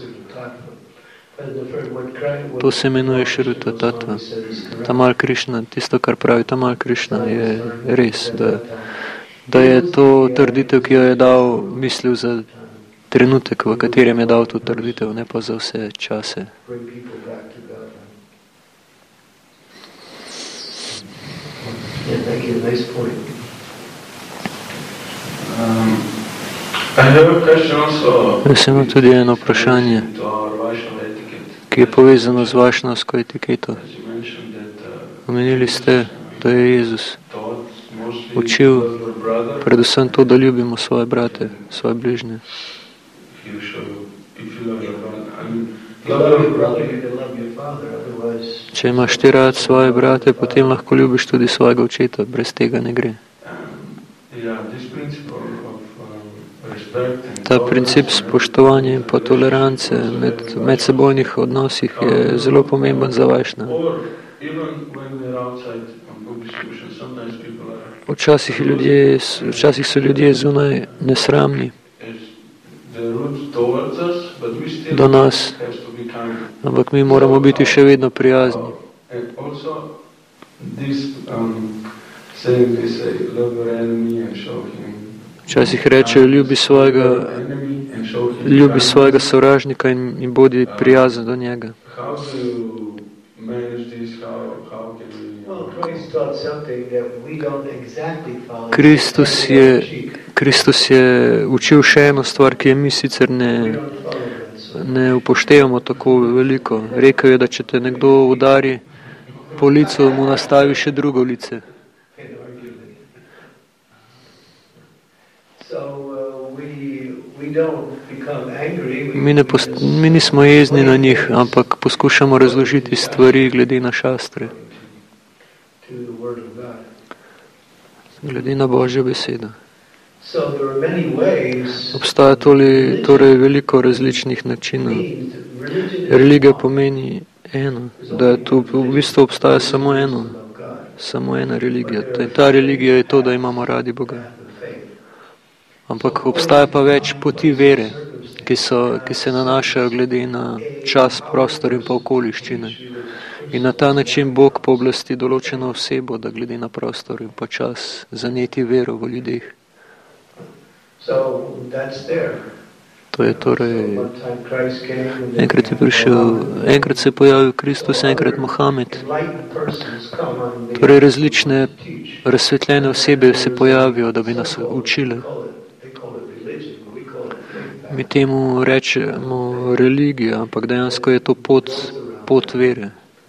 Speaker 1: To se imenuje Šruta Tattva. Tamal Krišna, tisto, kar pravi Tamal Krišna, je res, da, da je to trditev, ki jo je dal, mislil za trenutek, v katerem je dal to trditev, ne pa za vse čase. Jaz imam tudi eno vprašanje, ki je povezano z vašnavsko etiketo. Omenili ste, da je Jezus učil predvsem to, da ljubimo svoje brate, svoje bližnje. Če imaš ti rad svoje brate, potem lahko ljubiš tudi svojega očeta, brez tega ne gre. Ta princip spoštovanja in pa tolerance med medsebojnih odnosih je zelo pomemben za Vajšnav. Včasih, ljudje, včasih so ljudje zunaj nesramni do nas, ampak mi moramo biti še vedno prijazni. Včasih rečejo, ljubi svojega, ljubi svojega sovražnika in, in bodi prijazen do njega. Kristus je, Kristus je učil še eno stvar, ki je mi sicer ne, ne upoštevamo tako veliko. Rekel je, da če te nekdo udari po licu, mu nastavi še drugo lice. Mi, ne post, mi nismo jezni na njih, ampak poskušamo razložiti stvari glede na šastre, glede na Božjo besedo. Obstaja toli, torej veliko različnih načinov. Religija pomeni eno, da je tu v bistvu obstaja samo eno, samo ena religija. Ta, ta religija je to, da imamo radi Boga. Ampak obstaja pa več poti vere, ki, so, ki se nanašajo glede na čas, prostor in pa okoliščine. In na ta način Bog pooblasti določeno osebo, da glede na prostor in pa čas zaneti vero v ljudeh. To je torej, enkrat je prišel, enkrat se je pojavil Kristus, enkrat Mohamed. Torej različne razsvetljene osebe se pojavijo, da bi nas učile. Mi temu rečemo religija, ampak dejansko je to pot, pot vere.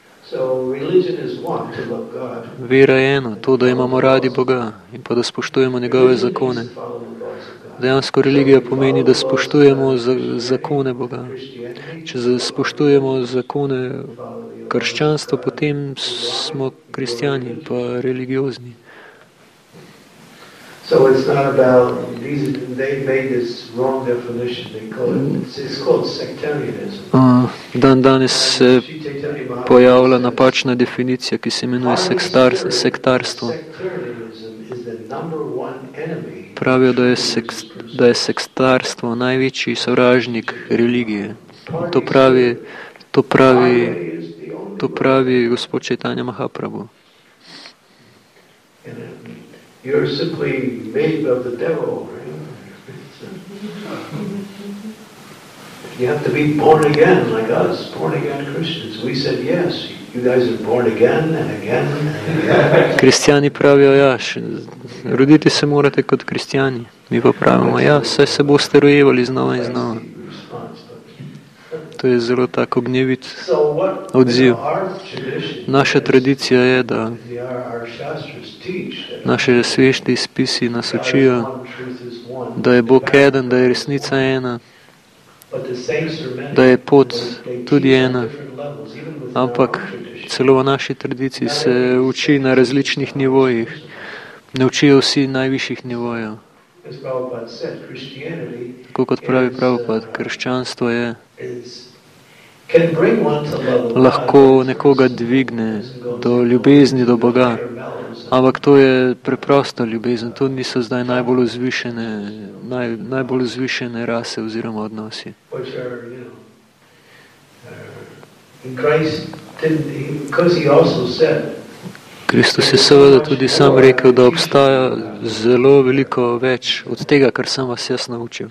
Speaker 1: Vera je eno, to, da imamo radi Boga in pa da spoštujemo njegove zakone. Dejansko religija pomeni, da spoštujemo zakone Boga. Če spoštujemo zakone krščanstvo, potem smo kristjani, pa religiozni.
Speaker 2: So it's not about these. They made this wrong definition. They call it. It's, it's called sectarianism.
Speaker 1: Uh, dan danes se pojavlja napačna definicija, ki se imenuje sekstar, sektarstvo. Pravijo, da je, seks, da je sekstarstvo največji sovražnik religije. To pravi, to pravi, to pravi gospod Chaitanya Mahaprabhu.
Speaker 2: You're simply made of the devil, right? You have to be born again, like us, born again Christians. We said yes. You guys are born again and again and again.
Speaker 1: Kristjani pravijo, ja, roditi se morate kot kristjani. Mi pa pravimo, ja, saj se boste rojevali znova in znova. To je zelo tako gnjevit odziv. Naša tradicija je, da naše svešti spisi nas učijo, da je Bog eden, da je resnica ena, da je pot tudi ena, ampak celo v naši tradiciji se uči na različnih nivojih, ne učijo vsi najvišjih nivojev. Tako kot pravi Prabhupada, krščanstvo je lahko nekoga dvigne do ljubezni do Boga, ampak to je preprosta ljubezen, to niso zdaj najbolj vzvišene, naj, najbolj vzvišene rase oziroma odnosi. Kristus je seveda tudi sam rekel, da obstaja zelo veliko več od tega, kar sem vas jaz naučil.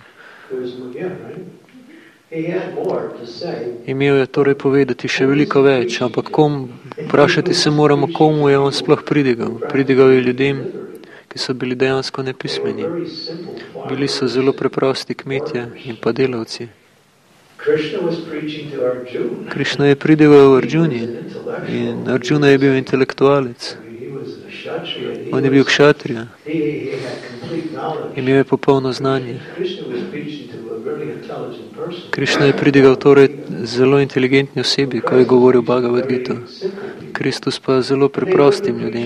Speaker 1: Imel je torej povedati še veliko več, ampak kom, vprašati se moramo, komu je on sploh pridigal. Pridigal je ljudem, ki so bili dejansko nepismeni. Bili so zelo preprosti kmetje in pa delavci. Krišna je pridigal Arjuni in Arjuna je bil intelektualec. On je bil kšatrija. Imel je popolno znanje. Krišna je pridigal torej zelo inteligentni osebi, ko je govoril Bhagavad Gita. Kristus pa zelo preprostim ljudem.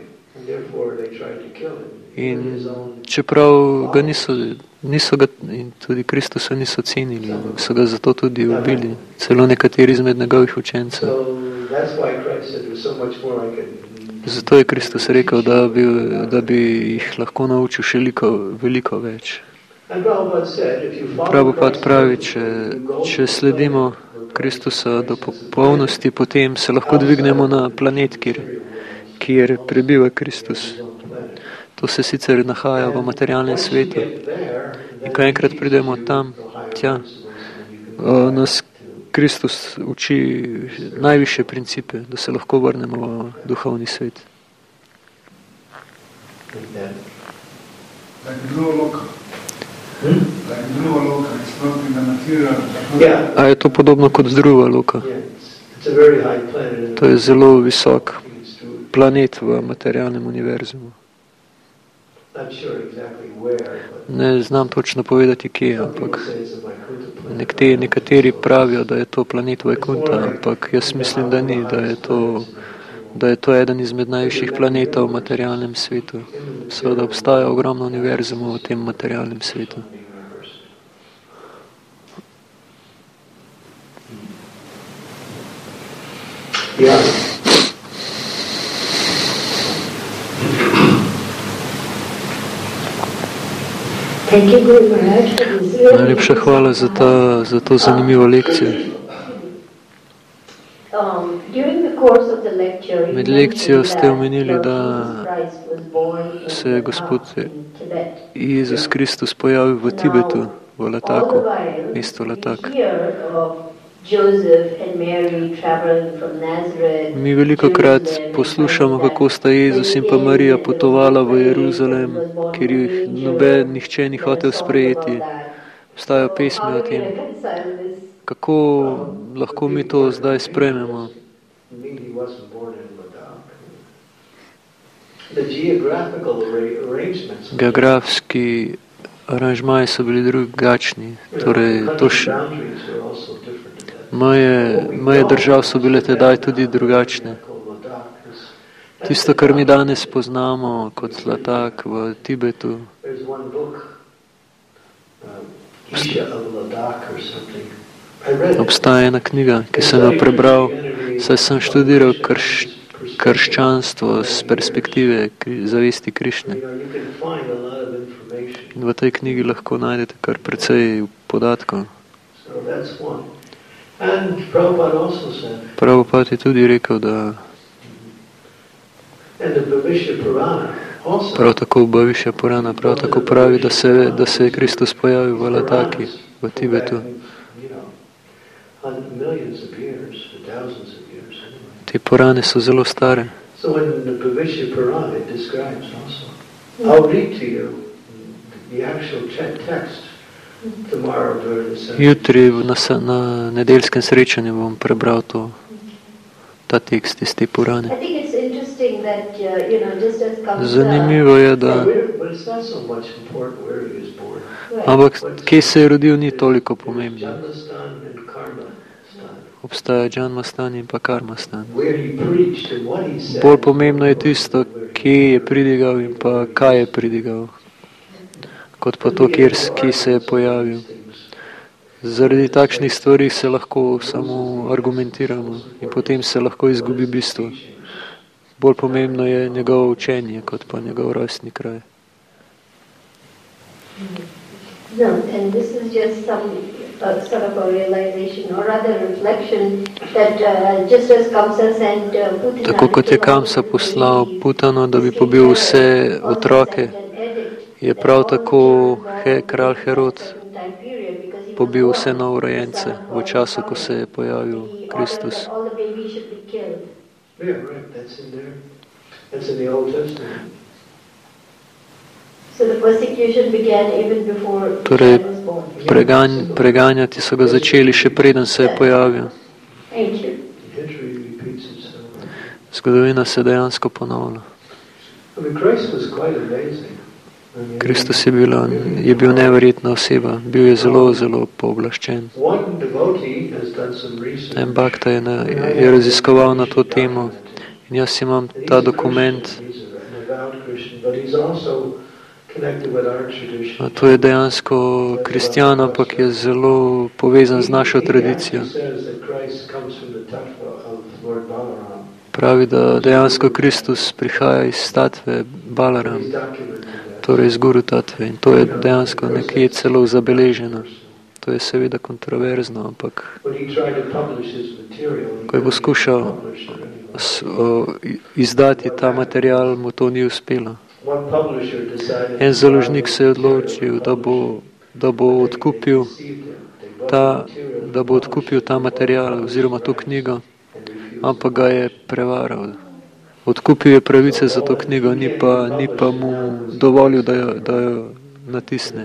Speaker 1: In čeprav ga niso, niso ga, in tudi Kristusa niso cenili, so ga zato tudi ubili, celo nekateri izmed njegovih učencev. Zato je Kristus rekel, da bi, da bi jih lahko naučil še veliko, veliko več. Prabhupada pravi, če, če sledimo Kristusa do popolnosti, potem se lahko dvignemo na planet, kjer, kjer prebiva Kristus. To se sicer nahaja v materialnem svetu. In ko enkrat pridemo tam, tja, nas Kristus uči najvišje principe, da se lahko vrnemo v duhovni svet. A je to podobno kot druga loka? To je zelo visok planet v materialnem univerzumu. Ne znam točno povedati, kje, ampak nekateri, nekateri pravijo, da je to planet Vaikunta, ampak jaz mislim, da ni, da je to, da je to eden izmed najvišjih planetov v materialnem svetu. Seveda obstaja ogromno univerzumov v tem materialnem svetu.
Speaker 2: Ja.
Speaker 1: Najlepša hvala za, ta, za to zanimivo lekcijo. Med lekcijo ste omenili, da se je Gospod Jezus Kristus pojavil v Tibetu, v Lataku, mesto Latak. Mi velikokrat poslušamo, kako sta Jezus in pa Marija potovala v Jeruzalem, kjer jih noben nihče ni hotel sprejeti. Obstajajo pesmi o tem. Kako lahko mi to zdaj sprejmemo? Geografski aranžmaji so bili drugačni. Torej, to še Moje, moje države so bile tedaj tudi drugačne. Tisto, kar mi danes poznamo kot Ladak v Tibetu, obstaja ena knjiga, ki sem jo prebral, saj sem študiral krš, krščanstvo z perspektive kri, zavesti Krišne. In v tej knjigi lahko najdete kar precej podatkov. Prabhupada je tudi rekel, da prav tako Bhavišya Purana prav tako pravi, da se, da se je Kristus pojavil v Ladaki, v Tibetu. Te Purane so zelo stare. Jutri na, na nedeljskem srečanju bom prebral to, ta tekst iz te Purane. Zanimivo je, da ampak kje se je rodil, ni toliko pomembno. Obstaja Džanmastan in pa Karmastan. Bolj pomembno je tisto, kje je pridigal in pa kaj je pridigal, kot pa to, kjer, kje se je pojavil. Zaradi takšnih stvari se lahko samo argumentiramo in potem se lahko izgubi bistvo. Bolj pomembno je njegovo učenje, kot pa njegov rojstni kraj.
Speaker 4: No, and this is just some uh, sort of a realization or rather reflection that uh, just as Kamsa sent uh, Putana.
Speaker 1: Tako kot je Kamsa poslal Putano, da bi pobil vse otroke, je prav tako he, kralj Herod pobil vse novorojence v času, ko se je pojavil Kristus.
Speaker 2: Yeah, right. That's in there. That's in the Old Testament.
Speaker 4: So the persecution began even before
Speaker 1: Torej,
Speaker 4: he was born.
Speaker 1: preganj, preganjati so ga začeli še preden se je pojavil. Zgodovina se dejansko ponavlja. Kristus je, bila, je bil neverjetna oseba, bil je zelo, zelo pooblaščen. En bhakta je, na, je raziskoval na to temo in jaz imam ta dokument. A to je dejansko kristjan, ampak je zelo povezan z našo tradicijo. Pravi, da dejansko Kristus prihaja iz statve Balaram, torej iz Guru tatve, in to je dejansko nekje celo zabeleženo. To je seveda kontroverzno, ampak ko je poskušal izdati ta material, mu to ni uspelo. En založnik se je odločil, da bo, da bo odkupil ta, da bo odkupil ta material oziroma to knjigo, ampak ga je prevaral. Odkupil je pravice za to knjigo, ni pa, ni pa mu dovolil, da jo, da jo natisne.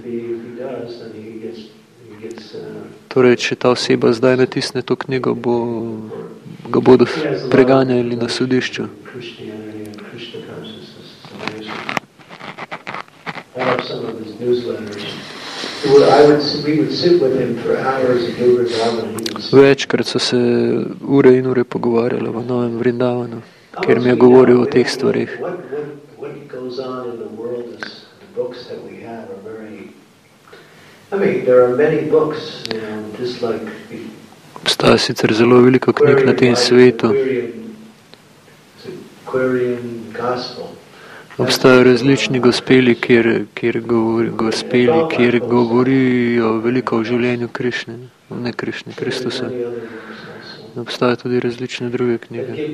Speaker 1: Torej, če ta oseba zdaj natisne to knjigo, bo, ga bodo preganjali na sodišču. Večkrat so se ure in ure pogovarjali v Novem Vrindavanu, kjer mi je govoril o teh stvarih. Obstaja sicer zelo veliko knjig na tem svetu. Obstajajo različni gospeli, kjer, kjer, govori, gospeli, kjer govorijo veliko o življenju Krišne, ne Krišne, Kristusa. Obstajajo tudi različne druge knjige,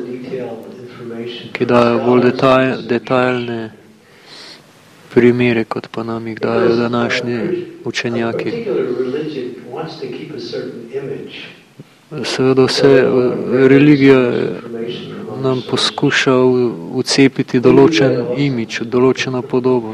Speaker 1: ki dajo bolj detaj, detaljne primere, kot pa nam jih dajo današnji učenjaki. Seveda vse religija nam poskuša ucepiti določen imidž, določeno podobo.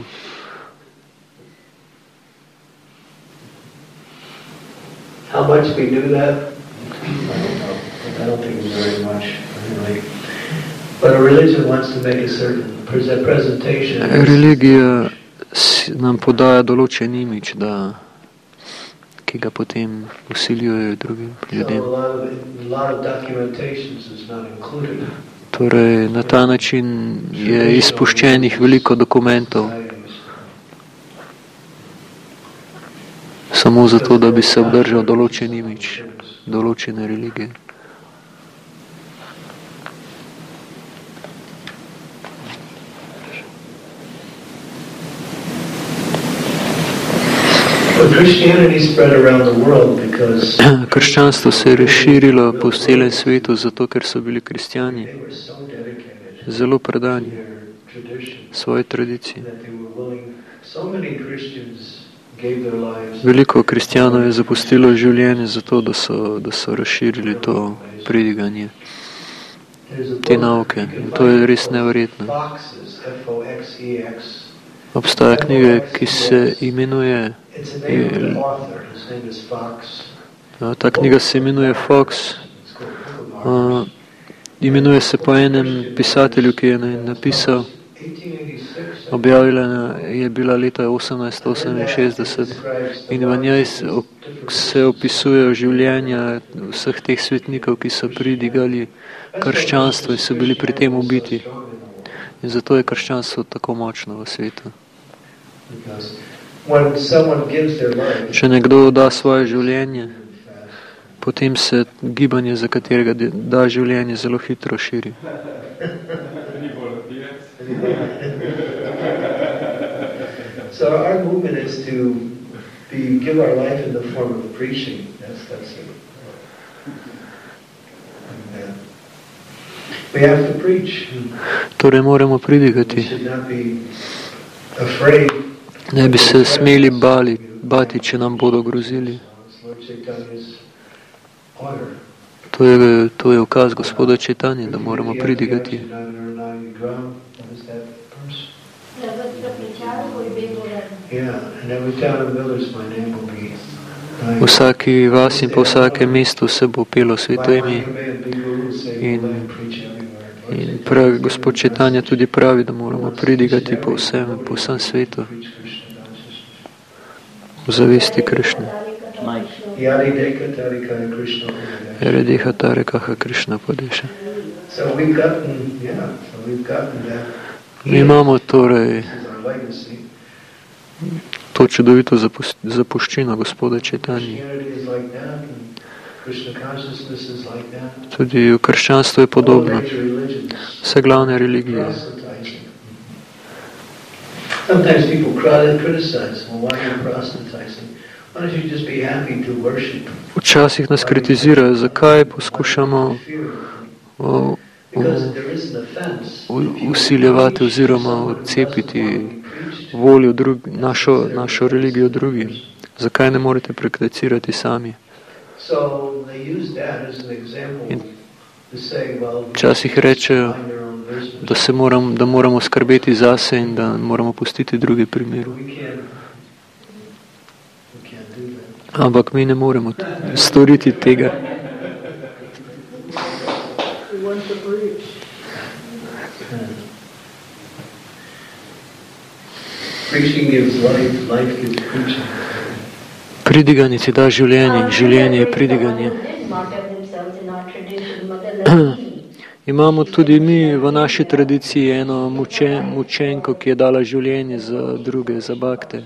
Speaker 2: How much we do that? I don't think it's very much. Anyway. But a religion wants to make a certain presentation.
Speaker 1: Religija nam podaja določen imidž, da ki ga potem usiljujejo drugim ljudem. Torej, na ta način je izpuščenih veliko dokumentov, samo zato, da bi se obdržal določen imič, določene religije. Krščanstvo se je razširilo po celem svetu, zato ker so bili kristjani zelo predani svoji tradiciji. Veliko kristjanov je zapustilo življenje zato, da so, da so razširili to pridiganje, te nauke. In to je res neverjetno. Obstaja knjiga, ki se imenuje Ta knjiga se imenuje Fox. Uh, imenuje se po enem pisatelju, ki je napisal, objavljena je bila leta osemnajststo oseminšestdeset in v njej se opisujejo življenja vseh teh svetnikov, ki so pridigali krščanstvo in so bili pri tem ubiti. In zato je krščanstvo tako močno v svetu. Če nekdo da svoje življenje, potem se gibanje, za katerega da življenje, zelo hitro širi.
Speaker 2: So our movement is to be, give our life in the form of preaching. That's, that's it. And, uh, we have to preach.
Speaker 1: Torej moramo pridigati.
Speaker 2: We should not be afraid.
Speaker 1: Ne bi se smeli bali, bati, če nam bodo grozili. To je, to je ukaz gospoda Čaitanje, da moramo pridigati. V vsaki vas in po vsakem mestu se bo pelo sveto ime. In, in pravi, gospod Čaitanje tudi pravi, da moramo pridigati po vsem, po vsem svetu. V zavesti Krišne. Yadeha tarekaha Krišna padeša. Mi imamo torej to čudovito zapuščino gospoda Čaitanje. Tudi v krščanstvu je podobno. Vse glavne religije.
Speaker 2: Sometimes people criticize, well, why are you proselytizing? Why don't you just be happy to worship?
Speaker 1: Včasih nas kritizirajo, zakaj poskušamo o, o, usiljevati oziroma odcepiti voljo drug, našo, našo religijo drugim. Zakaj ne morete prakticirati sami? In včasih rečejo, da, se moram, da moramo skrbeti zase in da moramo pustiti druge primere. Ampak mi ne moremo storiti tega. Pridiganje ti da življenje, življenje je pridiganje. Imamo tudi mi v naši tradiciji eno mučen, mučenko, ki je dala življenje za druge, za bakte.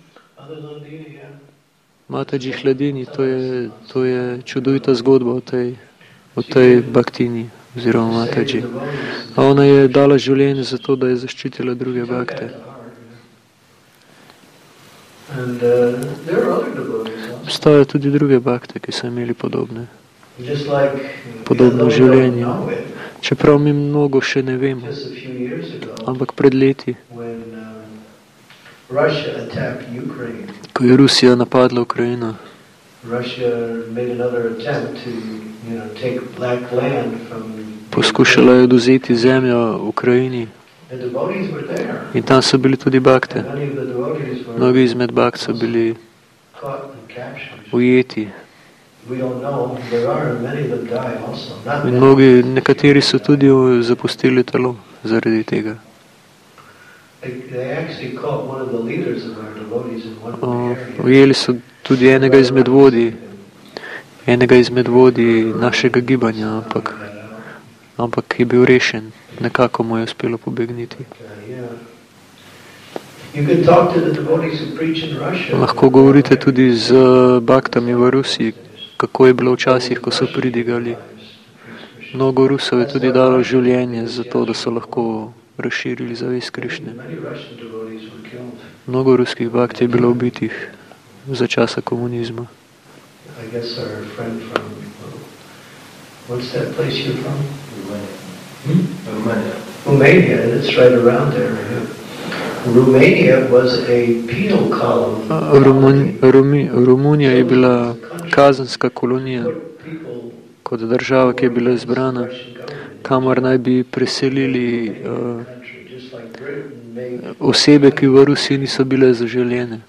Speaker 1: Mataji Hladini, to je, to je čudovita zgodba o tej, o tej baktini, oziroma Mataji. A ona je dala življenje za to, da je zaščitila druge bakte. Obstajajo tudi druge bakte, ki so imeli podobne, podobno življenje. Čeprav mi mnogo še ne vemo, ampak pred leti, ko je Rusija napadla Ukrajino, poskušala je odvzeti zemljo v Ukrajini in tam so bili tudi bakte. Mnogi izmed bakt so bili ujeti. In mnogi, nekateri so tudi zapustili telo zaradi tega. O, ujeli so tudi enega izmed vodij, enega izmed vodij našega gibanja, ampak, ampak je bil rešen. Nekako mu je uspelo pobegniti. Lahko govorite tudi z baktami v Rusiji, kako je bilo včasih, ko so pridigali. Mnogo Rusov je tudi dalo življenje za to, da so lahko razširili zavest Krišne. Mnogo ruskih bakti je bilo ubitih za časa komunizma.
Speaker 2: Romania, that's right around there. Romania was a penal colony.
Speaker 1: Romunija je bila kazenska kolonija kot država, ki je bila izbrana, kamor naj bi preselili uh, osebe, ki v Rusiji niso bile zaželjene.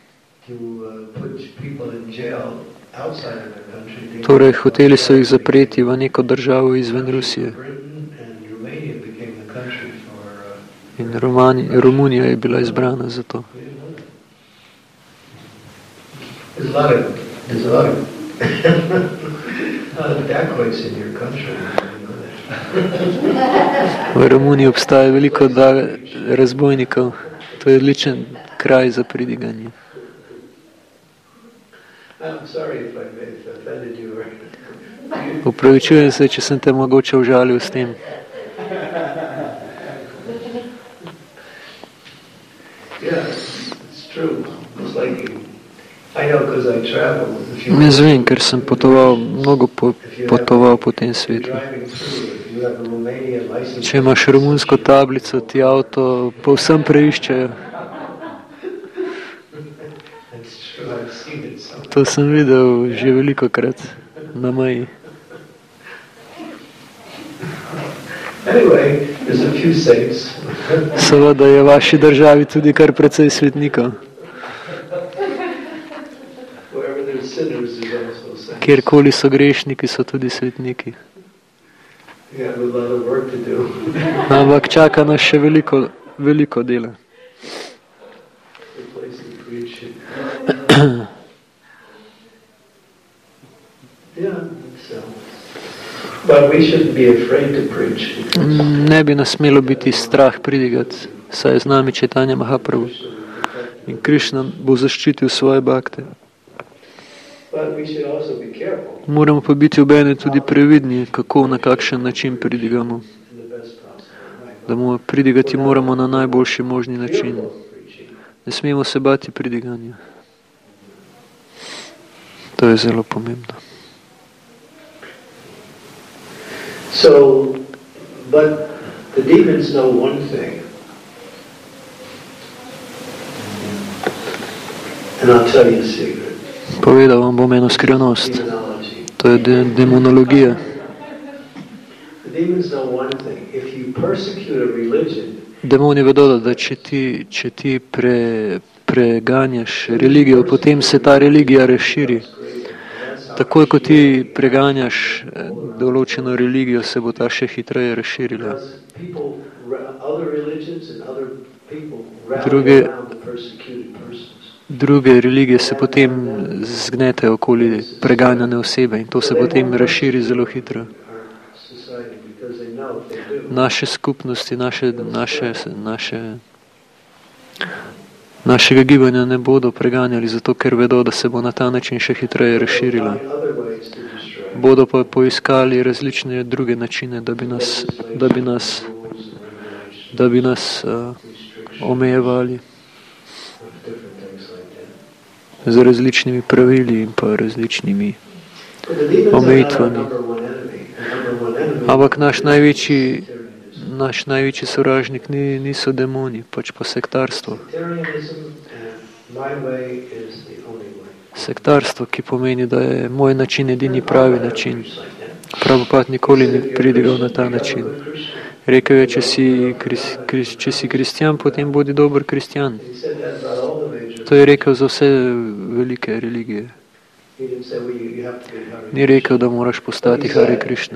Speaker 1: Torej, hoteli so jih zapreti v neko državo izven Rusije. In Romani, Romunija je bila izbrana za to. V Romuniji obstaja veliko da razbojnikov. To je odličen kraj za pridiganje. Upravičujem se, če sem te mogoče užalil s tem. Jaz vem, ker sem potoval, mnogo po, potoval po tem svetu. Če imaš romunsko tablico, ti avto povsem preiščejo. To sem videl že velikokrat na meji. Seveda je v vaši državi tudi kar precej svetnikov. Kjerkoli so grešniki, so tudi svetniki. Ampak čaka nas še veliko, veliko dela. Ne bi nas smelo biti strah pridigati, saj je z nami Chaitanya Mahaprabhu in Krišna bo zaščitil svoje bakte. Moramo pa biti obene tudi previdni, kako, na kakšen način pridigamo. Da mu pridigati moramo na najboljši možni način. Ne smemo se bati pridiganja. To je zelo pomembno.
Speaker 2: So, but the demons know one thing. And I'll tell you a secret.
Speaker 1: Povedal vam bom eno skrivnost. To je de- demonologija.
Speaker 2: The demons know one thing. If you persecute a religion,
Speaker 1: Demoni vedo, da če ti, če ti pre, preganjaš religijo, potem se ta religija razširi. Takoj, ko ti preganjaš določeno religijo, se bo ta še hitreje razširila. Druge, druge religije se potem zgnetejo okoli preganjane osebe in to se potem razširi zelo hitro. Naše skupnosti, naše, naše, naše, našega gibanja ne bodo preganjali, zato ker vedo, da se bo na ta način še hitreje razširila. Bodo pa poiskali različne druge načine, da bi nas, da bi nas, da bi nas uh, omejevali z različnimi pravili in pa različnimi omejitvami. Ampak naš največji, naš največji sovražnik ni, niso demoni, pač pa sektarstvo. Sektarstvo, ki pomeni, da je moj način edini pravi način. Prabhupada nikoli ne pridigal na ta način. Rekel je, če si, kris, kris, če si kristjan, potem bodi dober kristjan. To je rekel za vse velike religije. Ni rekel, da moraš postati Hare Krishna.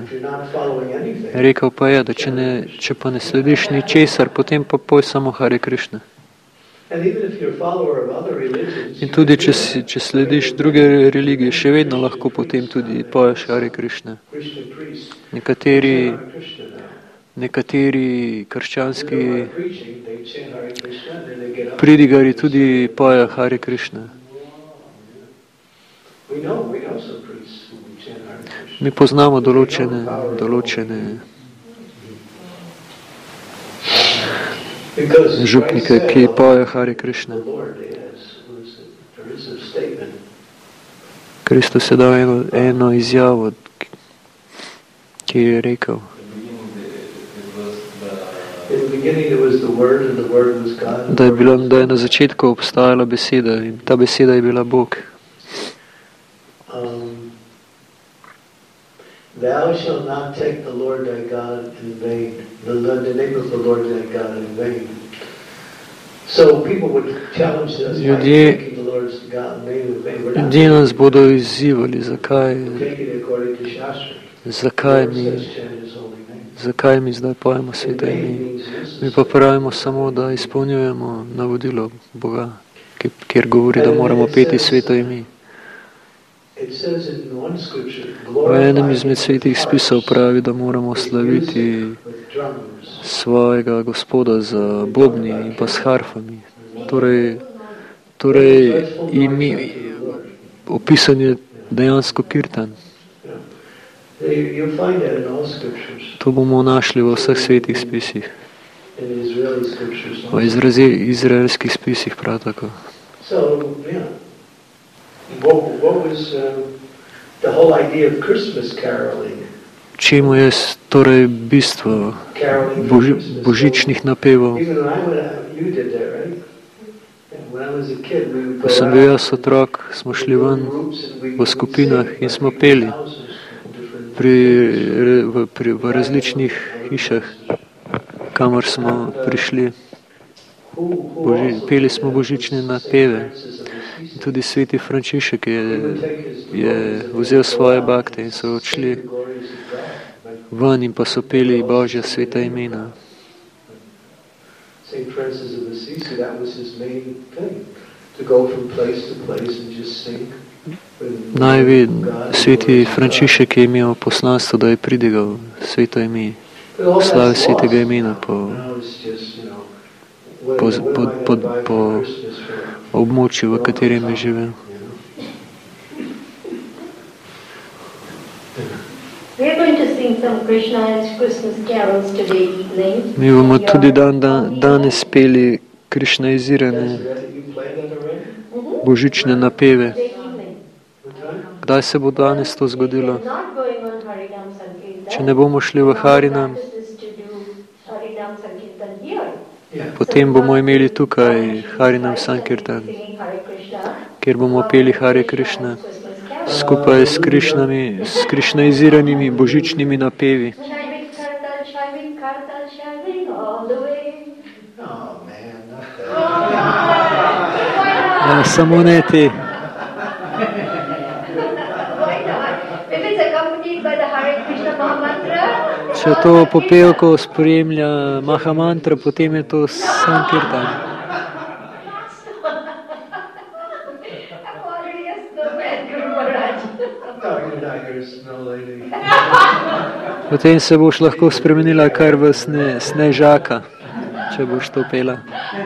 Speaker 1: Rekel pa je, da če, ne, če pa ne slediš ničesar, potem pa poj samo Hare Krishna. In tudi, če, si, če slediš druge religije, še vedno lahko potem tudi poješ Hare Krishna. Nekateri, nekateri krščanski pridigari tudi pojejo Hare Krishna. Mi poznamo določene, določene župnike, ki pojejo Hare Krishna. Kristus je dal eno, eno izjavo, ki je rekel, da je, bila, da je na začetku obstajala beseda in ta beseda je bila Bog.
Speaker 2: Thou shalt not take the Lord thy God in vain, the, the name of the Lord thy God in vain. So people would challenge us by taking the Lord's God name in vain. We're not
Speaker 1: ljudje nas bodo izzivali, zakaj,
Speaker 2: taking it according to Shastra.
Speaker 1: zakaj mi, zakaj mi zdaj pojemo sveta ime. Mi pa pravimo samo, da izpolnjujemo navodilo Boga, kjer govori, da moramo peti sveto ime. V enem izmed svetih spisov pravi, da moramo slaviti svojega Gospoda z bobni in pa s harfami. Torej, torej imi, opisan je dejansko kirtan. To bomo našli v vseh svetih spisih. V izraelskih spisih prav tako.
Speaker 2: What, what was uh, the whole idea of Christmas caroling?
Speaker 1: Čemu je torej bistvo boži, božičnih napevov? Ko sem bil jaz otrok, smo šli ven v skupinah in smo peli pri, v, pri, v različnih hišah, kamor smo prišli. Boži, peli smo božične napeve. Tudi sveti Frančišek je, je vzel svoje bakte in so odšli ven in pa so peli Božja sveta imena. Najvi, sveti Frančišek je imel poslanstvo, da je pridigal sveto ime, slavi svetega imena po, po, po, po, po območju, v katerem je živel. Mi bomo tudi dan, dan, danes peli krišnajzirane božične napeve. Kdaj se bo danes to zgodilo? Če ne bomo šli v Harinam, potem bomo imeli tukaj Harinam Sankirtan, kjer bomo peli Hare Krishna skupaj s Krishnami, s krišnaiziranimi božičnimi napevi. Ja, samo ne te. Če to popevko spremlja Mahamantra, potem je to Sankirtan. Potem se boš lahko spremenila kar v sne, snežaka, če boš to pela.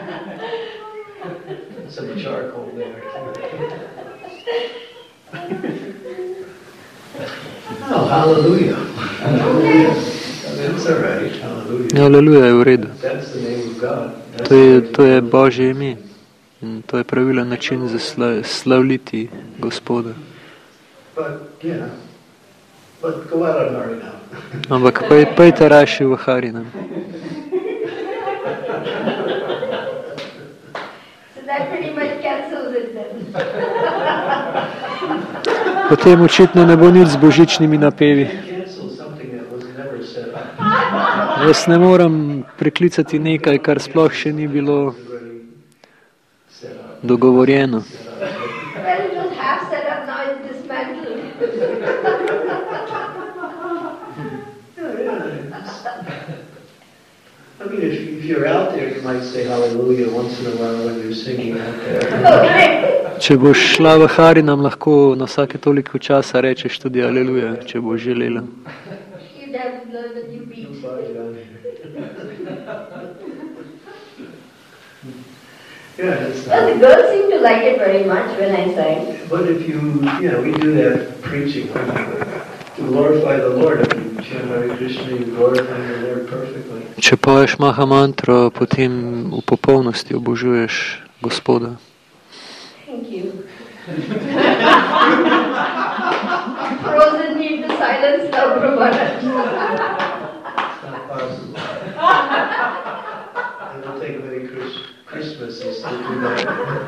Speaker 2: Oh, hallelujah. That's all right. Hallelujah.
Speaker 1: Hallelujah je v redu.
Speaker 2: That's the name of God.
Speaker 1: To je, to je Božje ime. In to je pravilen način za sla, slavliti Gospoda.
Speaker 2: But, yeah. But go out on Harinam.
Speaker 1: Ampak pejte raši v Harinam.
Speaker 4: So that pretty much cancels it then.
Speaker 1: Potem očitno ne bo nič z božičnimi napevi. Jaz ne moram preklicati nekaj, kar sploh še ni bilo dogovorjeno.
Speaker 2: I mean, if you, if you're out there, you might say hallelujah once in a while when you're singing out there.
Speaker 1: Če boš šla v Harinam, lahko na vsake toliko časa rečeš tudi aleluja, če boš želela.
Speaker 4: You'd have to learn the new beat.
Speaker 2: Yeah, it's
Speaker 4: Well, the girls seem to like it very much when I sang.
Speaker 2: But if you, you know, we do that preaching to glorify the Lord. If you chant Hare Krishna, you glorify the Lord perfectly.
Speaker 1: Če poješ Maha mantro, potem v popolnosti obožuješ Gospoda.
Speaker 4: Thank you. Frozen in the silence now, Prabhupada.
Speaker 2: It's not possible. It will take many Chris- Christmases to do that.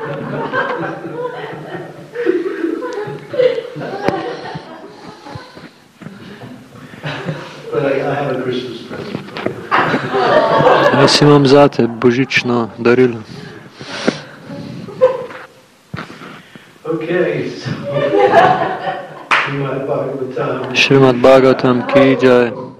Speaker 2: But I, I have a Christmas present for you.
Speaker 1: Jaz imam zate božično darilo.
Speaker 2: Okay, so Srimad Bhagavatam.
Speaker 1: Srimad Bhagavatam ki jai.